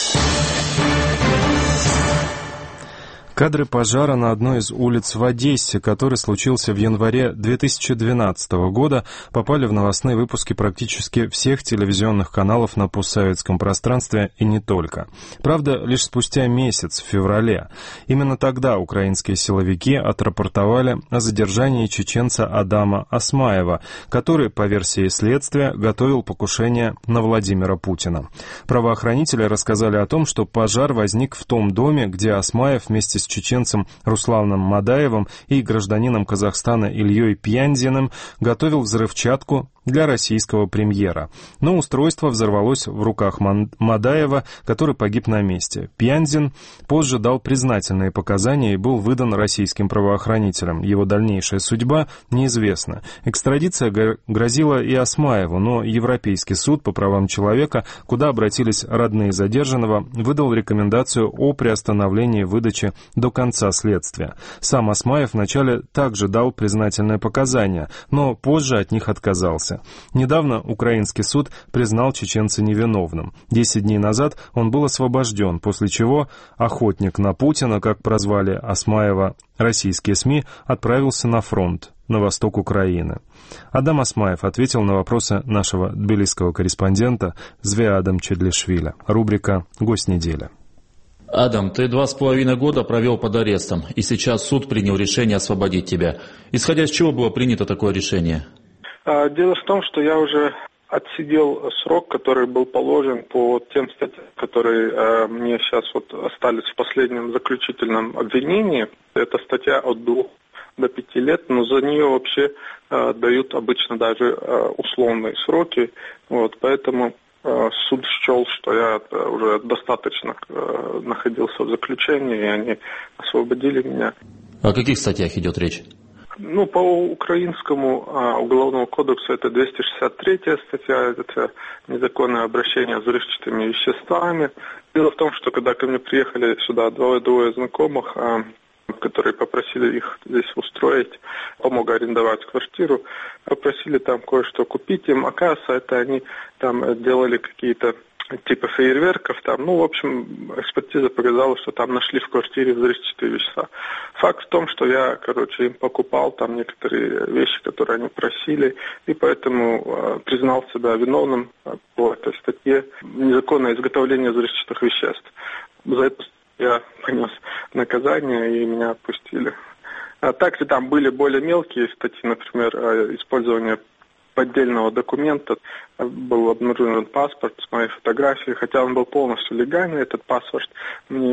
Кадры пожара на одной из улиц в Одессе, который случился в январе две тысячи двенадцатого года, попали в новостные выпуски практически всех телевизионных каналов на постсоветском пространстве и не только. Правда, лишь спустя месяц, в феврале. Именно тогда украинские силовики отрапортовали о задержании чеченца Адама Осмаева, который, по версии следствия, готовил покушение на Владимира Путина. Правоохранители рассказали о том, что пожар возник в том доме, где Осмаев вместе с чеченцем Русланом Мадаевым и гражданином Казахстана Ильей Пьянзиным готовил взрывчатку для российского премьера. Но устройство взорвалось в руках Мадаева, который погиб на месте. Пьянзин позже дал признательные показания и был выдан российским правоохранителям. Его дальнейшая судьба неизвестна. Экстрадиция грозила и Осмаеву, но Европейский суд по правам человека, куда обратились родные задержанного, выдал рекомендацию о приостановлении выдачи до конца следствия. Сам Осмаев вначале также дал признательные показания, но позже от них отказался. Недавно украинский суд признал чеченца невиновным. Десять дней назад он был освобожден, после чего охотник на Путина, как прозвали Осмаева российские СМИ, отправился на фронт, на восток Украины. Адам Осмаев ответил на вопросы нашего тбилисского корреспондента Звеадом Чедлишвили. Рубрика «Гость недели». Адам, ты два с половиной года провел под арестом, и сейчас суд принял решение освободить тебя. Исходя из чего было принято такое решение? Дело в том, что я уже отсидел срок, который был положен по тем статьям, которые э, мне сейчас вот остались в последнем заключительном обвинении. Это статья от двух до пяти лет, но за нее вообще э, дают обычно даже э, условные сроки. Вот, поэтому э, суд счел, что я э, уже достаточно э, находился в заключении, и они освободили меня. О каких статьях идет речь? Ну, по украинскому а, уголовному кодексу это двести шестьдесят третья статья, это незаконное обращение с взрывчатыми веществами. Дело в том, что когда ко мне приехали сюда двое, двое знакомых, а, которые попросили их здесь устроить, помог арендовать квартиру, попросили там кое-что купить им. Оказывается, это они там делали какие-то типа фейерверков там, ну, в общем, экспертиза показала, что там нашли в квартире взрывчатые вещества. Факт в том, что я, короче, им покупал там некоторые вещи, которые они просили, и поэтому э, признал себя виновным по этой статье незаконное изготовление взрывчатых веществ. За это я понес наказание, и меня отпустили. А также там были более мелкие статьи, например, использование поддельного документа. Был обнаружен паспорт с моей фотографией, хотя он был полностью легальный, этот паспорт. Мне его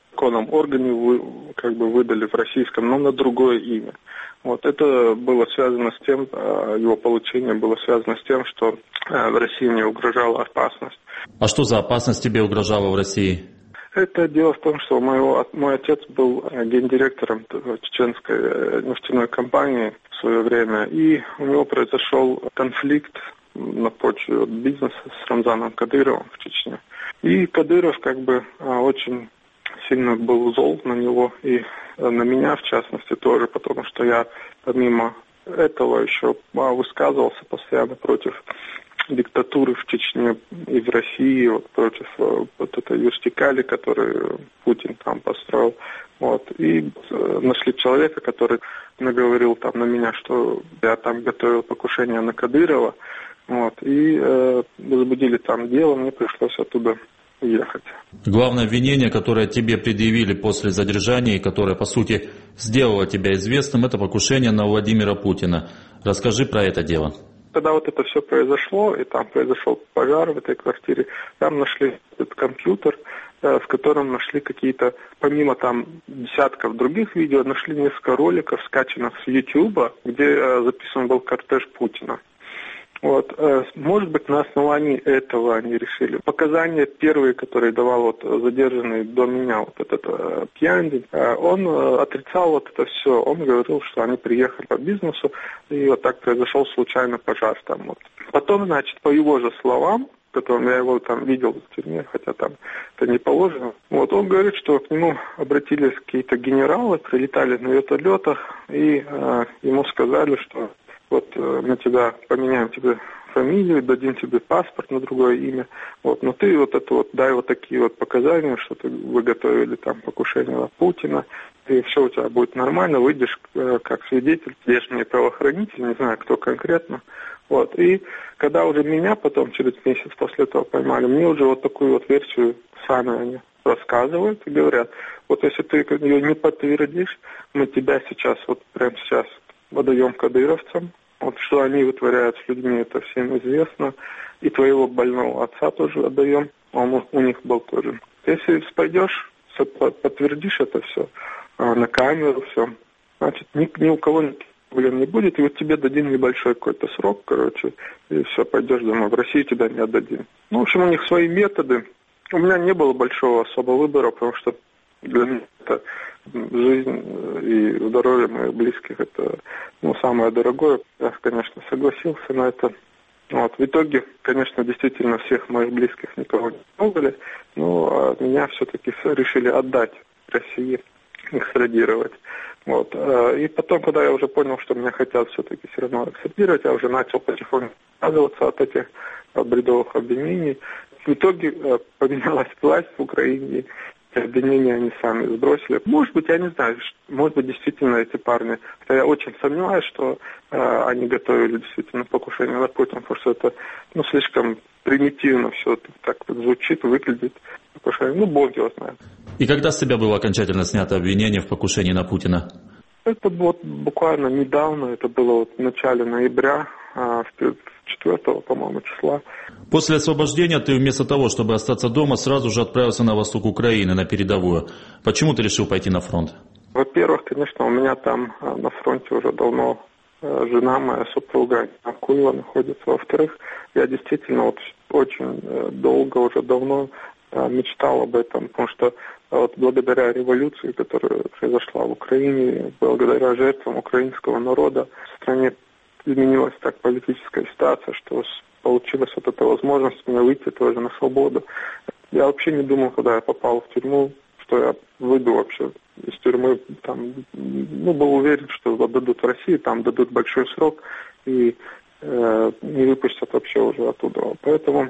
законном органе вы, как бы выдали в российском, но на другое имя. Вот это было связано с тем, его получение было связано с тем, что в России мне угрожала опасность. А что за опасность тебе угрожала в России? Это дело в том, что моего, мой отец был гендиректором чеченской нефтяной компании в свое время, и у него произошел конфликт на почве бизнеса с Рамзаном Кадыровым в Чечне. И Кадыров как бы очень сильно был зол на него и на меня, в частности, тоже, потому что я помимо этого еще высказывался постоянно против диктатуры в Чечне и в России, вот, против вот этой вертикали, которую Путин там построил. Вот. И э, нашли человека, который наговорил там на меня, что я там готовил покушение на Кадырова. Вот. И э, возбудили там дело, мне пришлось оттуда уехать. Главное обвинение, которое тебе предъявили после задержания, и которое, по сути, сделало тебя известным, это покушение на Владимира Путина. Расскажи про это дело. Когда вот это все произошло, и там произошел пожар в этой квартире, там нашли этот компьютер, в котором нашли какие-то, помимо там десятков других видео, нашли несколько роликов, скачанных с Ютуба, где записан был кортеж Путина. Вот. Может быть, на основании этого они решили. Показания первые, которые давал вот задержанный до меня, вот этот э, Пьяндин, э, он э, отрицал вот это все. Он говорил, что они приехали по бизнесу, и вот так произошел случайно пожар там. Вот. Потом, значит, по его же словам, которым я его там видел в тюрьме, хотя там это не положено, вот, он говорит, что к нему обратились какие-то генералы, прилетали на вертолетах, и э, ему сказали, что вот э, мы тебя поменяем тебе фамилию, дадим тебе паспорт на другое имя. Вот, но ты вот это вот дай вот такие вот показания, что ты вы готовили там покушение на Путина, и все у тебя будет нормально, выйдешь э, как свидетель, здешний правоохранитель, не знаю кто конкретно. Вот, и когда уже меня потом через месяц после этого поймали, мне уже вот такую вот версию сами они рассказывают и говорят, вот если ты ее не подтвердишь, мы тебя сейчас, вот прямо сейчас отдаем кадыровцам. Вот что они вытворяют с людьми, это всем известно. И твоего больного отца тоже отдаем, он у них был тоже. Если пойдешь, подтвердишь это все на камеру, все, значит, ни, ни у кого проблем не будет, и вот тебе дадим небольшой какой-то срок, короче, и все, пойдешь домой. В Россию тебя не отдадим. Ну, в общем, у них свои методы. У меня не было большого особо выбора, потому что для меня это жизнь и здоровье моих близких, это ну, самое дорогое. Я, конечно, согласился на это. Вот. В итоге, конечно, действительно всех моих близких никого не трогали, но а меня все-таки решили отдать России, экстрадировать. Вот. И потом, когда я уже понял, что меня хотят все-таки все равно экстрадировать, я уже начал потихоньку отказываться от этих бредовых обвинений. В итоге поменялась власть в Украине, обвинения они сами сбросили. Может быть, я не знаю, может быть, действительно эти парни, хотя я очень сомневаюсь, что э, они готовили действительно покушение на Путина, потому что это ну, слишком примитивно все так вот звучит, выглядит. Покушение. Ну, Бог его знает. И когда с тебя было окончательно снято обвинение в покушении на Путина? Это вот буквально недавно, это было вот в начале ноября, четвёртого, по-моему, числа. После освобождения ты вместо того, чтобы остаться дома, сразу же отправился на восток Украины, на передовую. Почему ты решил пойти на фронт? Во-первых, конечно, у меня там на фронте уже давно жена моя, супруга Акулова находится. Во-вторых, я действительно вот очень долго, уже давно мечтал об этом, потому что вот благодаря революции, которая произошла в Украине, благодаря жертвам украинского народа, в стране изменилась так политическая ситуация, что получилась вот эта возможность мне выйти тоже на свободу. Я вообще не думал, когда я попал в тюрьму, что я выйду вообще из тюрьмы. Там, ну, был уверен, что отдадут в России, там дадут большой срок и э, не выпустят вообще уже оттуда. Поэтому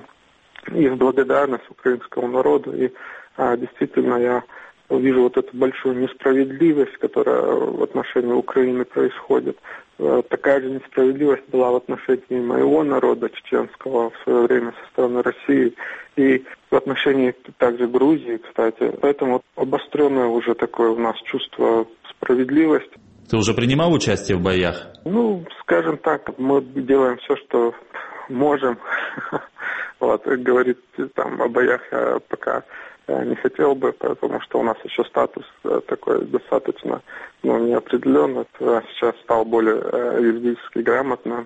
и в благодарность украинскому народу, и а, действительно я вижу вот эту большую несправедливость, которая в отношении Украины происходит. Такая же несправедливость была в отношении моего народа чеченского в свое время со стороны России и в отношении также Грузии, кстати. Поэтому обостренное уже такое у нас чувство справедливости. Ты уже принимал участие в боях? Ну, скажем так, мы делаем все, что можем. Вот, говорит, там, о боях я пока не хотел бы, потому что у нас еще статус такой достаточно ну, неопределенный. Сейчас стал более юридически грамотным.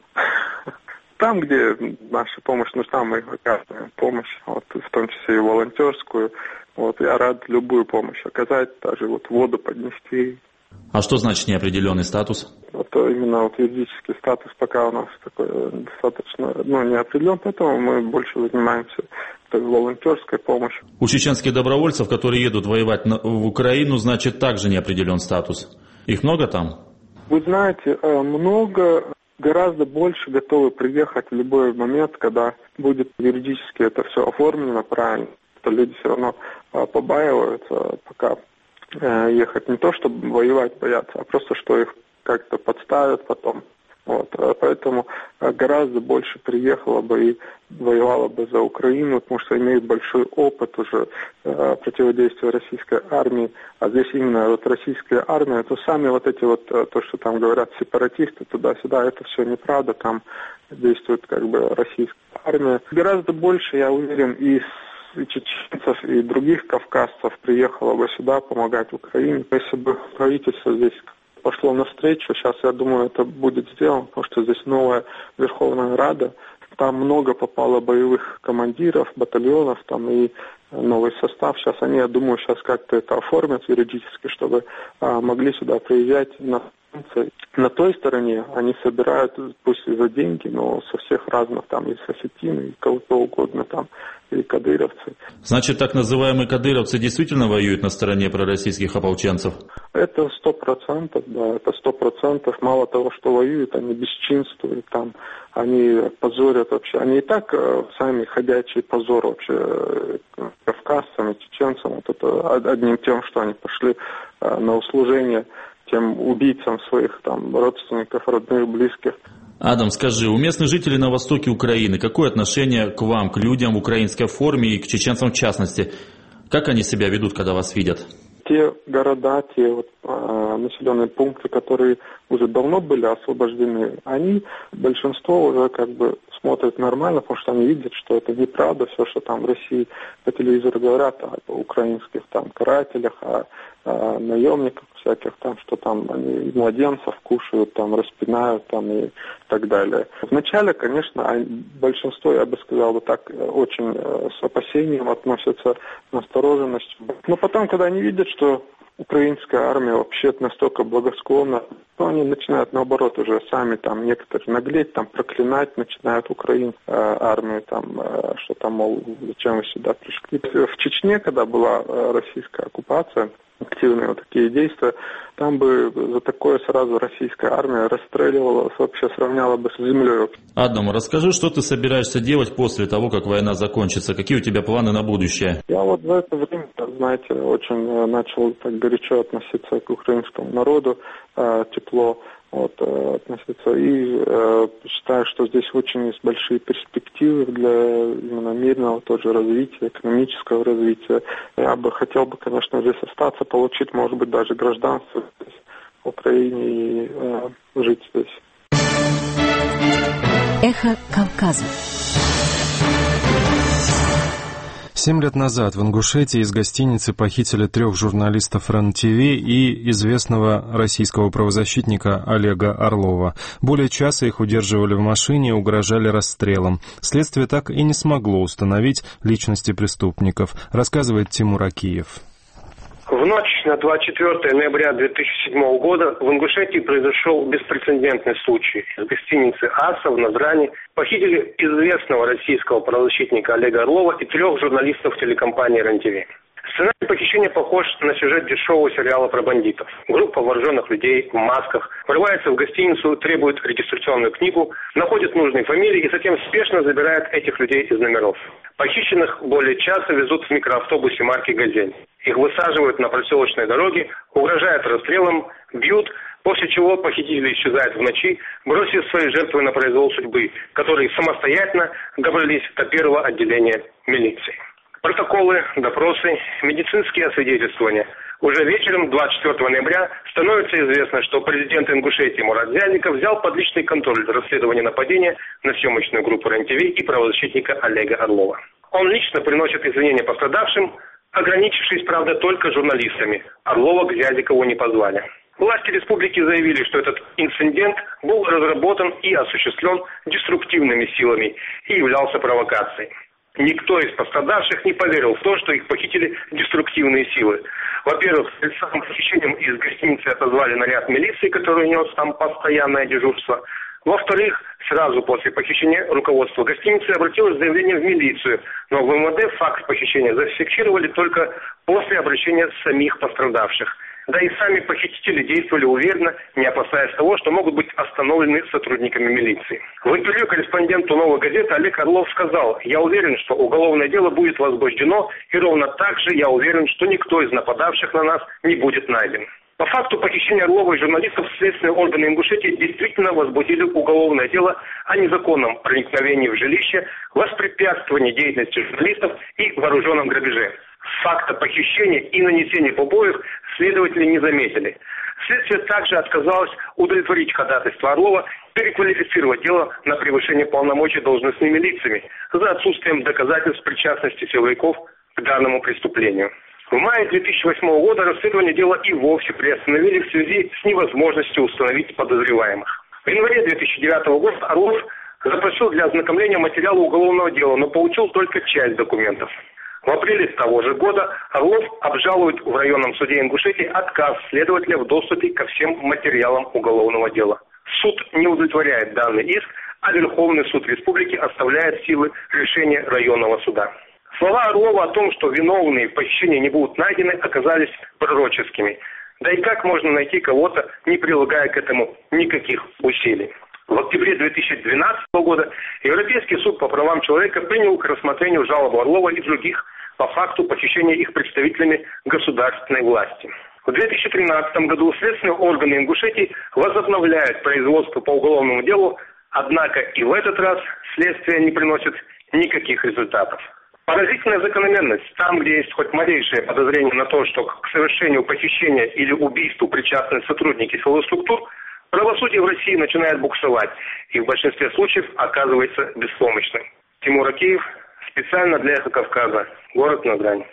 Там, где наша помощь нужна, мы оказываем помощь, вот, в том числе и волонтерскую. Вот, я рад любую помощь оказать, даже вот воду поднести. А что значит неопределенный статус? Вот именно вот юридический статус пока у нас такой достаточно ну, неопределен, поэтому мы больше занимаемся волонтерской помощью. У чеченских добровольцев, которые едут воевать на, в Украину, значит также неопределен статус. Их много там? Вы знаете, много, гораздо больше готовы приехать в любой момент, когда будет юридически это все оформлено правильно. То люди все равно побаиваются пока ехать. Не то, чтобы воевать боятся, а просто, что их как-то подставят потом. Вот. Поэтому гораздо больше приехало бы и воевало бы за Украину, потому что имеют большой опыт уже э, противодействия российской армии. А здесь именно вот российская армия, то сами вот эти вот, то, что там говорят сепаратисты туда-сюда, это все неправда. Там действует как бы российская армия. Гораздо больше, я уверен, и и чеченцев, и других кавказцев приехало бы сюда помогать Украине. Если бы правительство здесь пошло навстречу, сейчас, я думаю, это будет сделано, потому что здесь новая Верховная Рада, там много попало боевых командиров, батальонов, там и новый состав. Сейчас они, я думаю, сейчас как-то это оформят юридически, чтобы а, могли сюда приезжать на На той стороне они собирают, пусть и за деньги, но со всех разных, там, и с осетин, и кого-то угодно, там, и кадыровцы. Значит, так называемые кадыровцы действительно воюют на стороне пророссийских ополченцев? Это сто процентов, да, это сто процентов. Мало того, что воюют, они бесчинствуют, там, они позорят вообще. Они и так э, сами ходячий позор вообще э, кавказцам и чеченцам. Вот это одним тем, что они пошли э, на услужение тем убийцам своих там родственников, родных, близких. Адам, скажи, у местных жителей на востоке Украины какое отношение к вам, к людям в украинской форме и к чеченцам в частности? Как они себя ведут, когда вас видят? Те города, те вот, э, населенные пункты, которые уже давно были освобождены, они, большинство уже как бы смотрят нормально, потому что они видят, что это неправда, все, что там в России по телевизору говорят о украинских там карателях, о, о наемниках всяких, там, что там они младенцев кушают, там, распинают там, и так далее. Вначале, конечно, большинство, я бы сказал, вот так очень с опасением относятся, настороженностью. Но потом, когда они видят, что украинская армия вообще настолько благосклонна, то они начинают, наоборот, уже сами там некоторые наглеть, там проклинать, начинают Украину, э, армию, там, э, что там, мол, зачем вы сюда пришли. В Чечне, когда была э, российская оккупация, активные вот такие действия, там бы за такое сразу российская армия расстреливала, вообще сравняла бы с землей. Адам, расскажи, что ты собираешься делать после того, как война закончится? Какие у тебя планы на будущее? Я вот за это время, знаете, очень начал так горячо относиться к украинскому народу, э, тепло вот, э, относиться. И э, считаю, что здесь очень есть большие перспективы для именно мирного тоже развития, экономического развития. Я бы хотел бы, конечно, здесь остаться, получить, может быть, даже гражданство здесь, в Украине и э, жить здесь. Эхо Кавказа. Семь лет назад в Ингушетии из гостиницы похитили трех журналистов РЕН-ТВ и известного российского правозащитника Олега Орлова. Более часа их удерживали в машине и угрожали расстрелом. Следствие так и не смогло установить личности преступников, рассказывает Тимур Акиев. В ночь на двадцать четвёртое ноября две тысячи седьмого года в Ингушетии произошел беспрецедентный случай. Из гостиницы «Аса» в Назрани похитили известного российского правозащитника Олега Орлова и трех журналистов телекомпании РЕН-ТВ. Сценарий похищения похож на сюжет дешевого сериала про бандитов. Группа вооруженных людей в масках врывается в гостиницу, требует регистрационную книгу, находит нужные фамилии и затем спешно забирает этих людей из номеров. Похищенных более часа везут в микроавтобусе марки «Газель». Их высаживают на проселочной дороге, угрожают расстрелом, бьют, после чего похитители исчезают в ночи, бросив свои жертвы на произвол судьбы, которые самостоятельно добрались до первого отделения милиции. Протоколы, допросы, медицинские освидетельствования. Уже вечером двадцать четвёртого ноября становится известно, что президент Ингушетии Мурат Зяльников взял под личный контроль расследование нападения на съемочную группу РЕН-ТВ и правозащитника Олега Орлова. Он лично приносит извинения пострадавшим, ограничившись, правда, только журналистами. Орлова к Зязикову не позвали. Власти республики заявили, что этот инцидент был разработан и осуществлен деструктивными силами и являлся провокацией. Никто из пострадавших не поверил в то, что их похитили деструктивные силы. Во-первых, перед самым похищением из гостиницы отозвали наряд милиции, который нес там постоянное дежурство. Во-вторых, сразу после похищения руководство гостиницы обратилось с заявлением в милицию, но в МВД факт похищения зафиксировали только после обращения самих пострадавших. Да и сами похитители действовали уверенно, не опасаясь того, что могут быть остановлены сотрудниками милиции. В интервью корреспонденту «Новой газеты» Олег Орлов сказал: «Я уверен, что уголовное дело будет возбуждено, и ровно так же я уверен, что никто из нападавших на нас не будет найден». По факту похищения Орлова и журналистов следственные органы Ингушетии действительно возбудили уголовное дело о незаконном проникновении в жилище, воспрепятствовании деятельности журналистов и вооруженном грабеже. Факта похищения и нанесения побоев следователи не заметили. Следствие также отказалось удовлетворить ходатайство Орлова переквалифицировать дело на превышение полномочий должностными лицами за отсутствием доказательств причастности силовиков к данному преступлению. В мае две тысячи восьмого года расследование дела и вовсе приостановили в связи с невозможностью установить подозреваемых. В январе две тысячи девятого года Орлов запросил для ознакомления материала уголовного дела, но получил только часть документов. В апреле того же года Орлов обжалует в районном суде Ингушетии отказ следователя в доступе ко всем материалам уголовного дела. Суд не удовлетворяет данный иск, а Верховный суд республики оставляет силы решения районного суда. Слова Орлова о том, что виновные в похищении не будут найдены, оказались пророческими. Да и как можно найти кого-то, не прилагая к этому никаких усилий? В октябре две тысячи двенадцатого года Европейский суд по правам человека принял к рассмотрению жалобу Орлова и других по факту похищения их представителями государственной власти. В две тысячи тринадцатом году следственные органы Ингушетии возобновляют производство по уголовному делу, однако и в этот раз следствие не приносит никаких результатов. Поразительная закономерность. Там, где есть хоть малейшее подозрение на то, что к совершению похищения или убийству причастны сотрудники силовых структур, правосудие в России начинает буксовать и в большинстве случаев оказывается беспомощным. Тимур Акеев, специально для «Эхо Кавказа», город Назрань.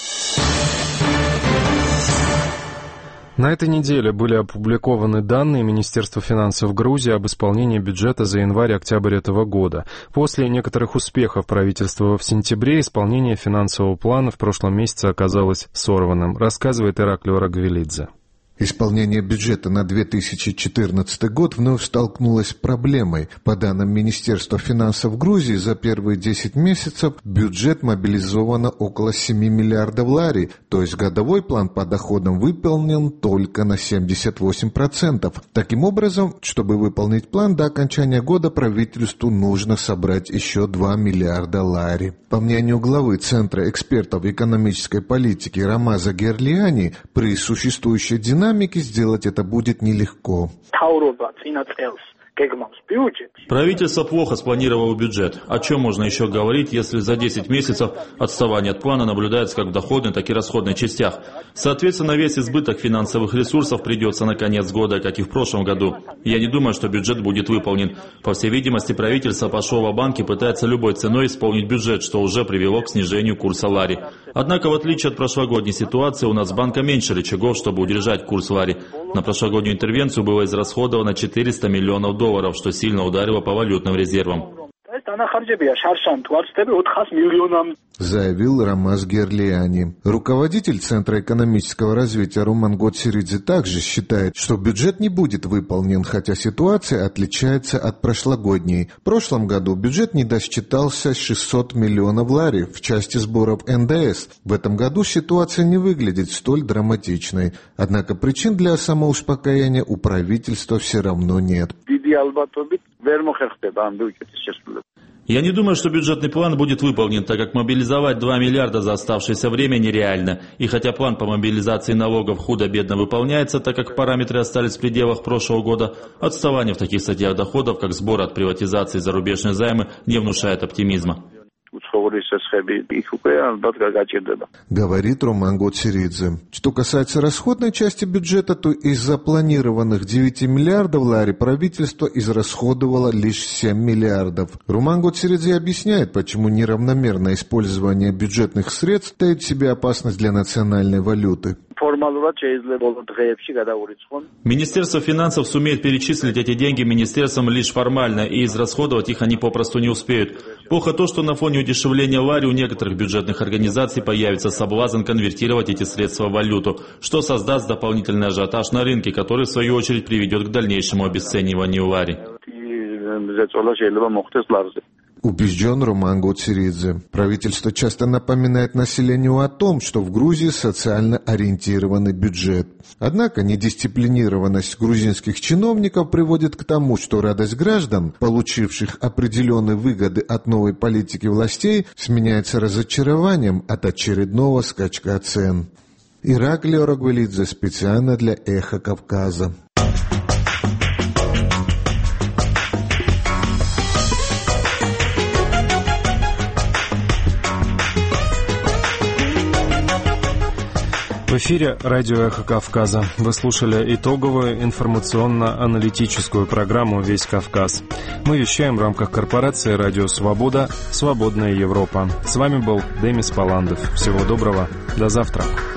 На этой неделе были опубликованы данные Министерства финансов Грузии об исполнении бюджета за январь-октябрь этого года. После некоторых успехов правительства в сентябре исполнение финансового плана в прошлом месяце оказалось сорванным, рассказывает Ираклий Рагвелидзе. Исполнение бюджета на две тысячи четырнадцатый год вновь столкнулось с проблемой. По данным Министерства финансов Грузии, за первые десять месяцев в бюджет мобилизовано около семи миллиардов лари, то есть годовой план по доходам выполнен только на семьдесят восемь процентов. Таким образом, чтобы выполнить план, до окончания года правительству нужно собрать еще два миллиарда лари. По мнению главы Центра экспертов экономической политики Рамаза Герлиани, при существующей динамике сделать это будет нелегко. Правительство плохо спланировало бюджет. О чем можно еще говорить, если за десять месяцев отставание от плана наблюдается как в доходной, так и расходной частях? Соответственно, весь избыток финансовых ресурсов придется на конец года, как и в прошлом году. Я не думаю, что бюджет будет выполнен. По всей видимости, правительство пошло ва-банк и пытается любой ценой исполнить бюджет, что уже привело к снижению курса лари. Однако, в отличие от прошлогодней ситуации, у нас банка меньше рычагов, чтобы удержать курс лари. На прошлогоднюю интервенцию было израсходовано четыреста миллионов долларов, что сильно ударило по валютным резервам. Заявил Рамаз Герлиани. Руководитель Центра экономического развития Руман Гоцеридзе также считает, что бюджет не будет выполнен, хотя ситуация отличается от прошлогодней. В прошлом году бюджет не досчитался шестьсот миллионов лари в части сборов эн дэ эс. В этом году ситуация не выглядит столь драматичной. Однако причин для самоуспокоения у правительства все равно нет. Я не думаю, что бюджетный план будет выполнен, так как мобилизовать два миллиарда за оставшееся время нереально. И хотя план по мобилизации налогов худо-бедно выполняется, так как параметры остались в пределах прошлого года, отставание в таких статьях доходов, как сбор от приватизации и зарубежные займы, не внушает оптимизма. Говорит Роман Гоцеридзе. Что касается расходной части бюджета, то из запланированных девяти миллиардов лари правительство израсходовало лишь семь миллиардов. Роман Гоцеридзе объясняет, почему неравномерное использование бюджетных средств таит в себе опасность для национальной валюты. Министерство финансов сумеет перечислить эти деньги министерствам лишь формально, и израсходовать их они попросту не успеют. Плохо то, что на фоне удешевления лари у некоторых бюджетных организаций появится соблазн конвертировать эти средства в валюту, что создаст дополнительный ажиотаж на рынке, который в свою очередь приведет к дальнейшему обесцениванию лари. Убежден Роман Гоцеридзе. Правительство часто напоминает населению о том, что в Грузии социально ориентированный бюджет. Однако недисциплинированность грузинских чиновников приводит к тому, что радость граждан, получивших определенные выгоды от новой политики властей, сменяется разочарованием от очередного скачка цен. Ираклий Орогвелидзе специально для «Эхо Кавказа». В эфире радио «Эхо Кавказа». Вы слушали итоговую информационно-аналитическую программу «Весь Кавказ». Мы вещаем в рамках корпорации «Радио Свобода. Свободная Европа». С вами был Демис Паландов. Всего доброго. До завтра.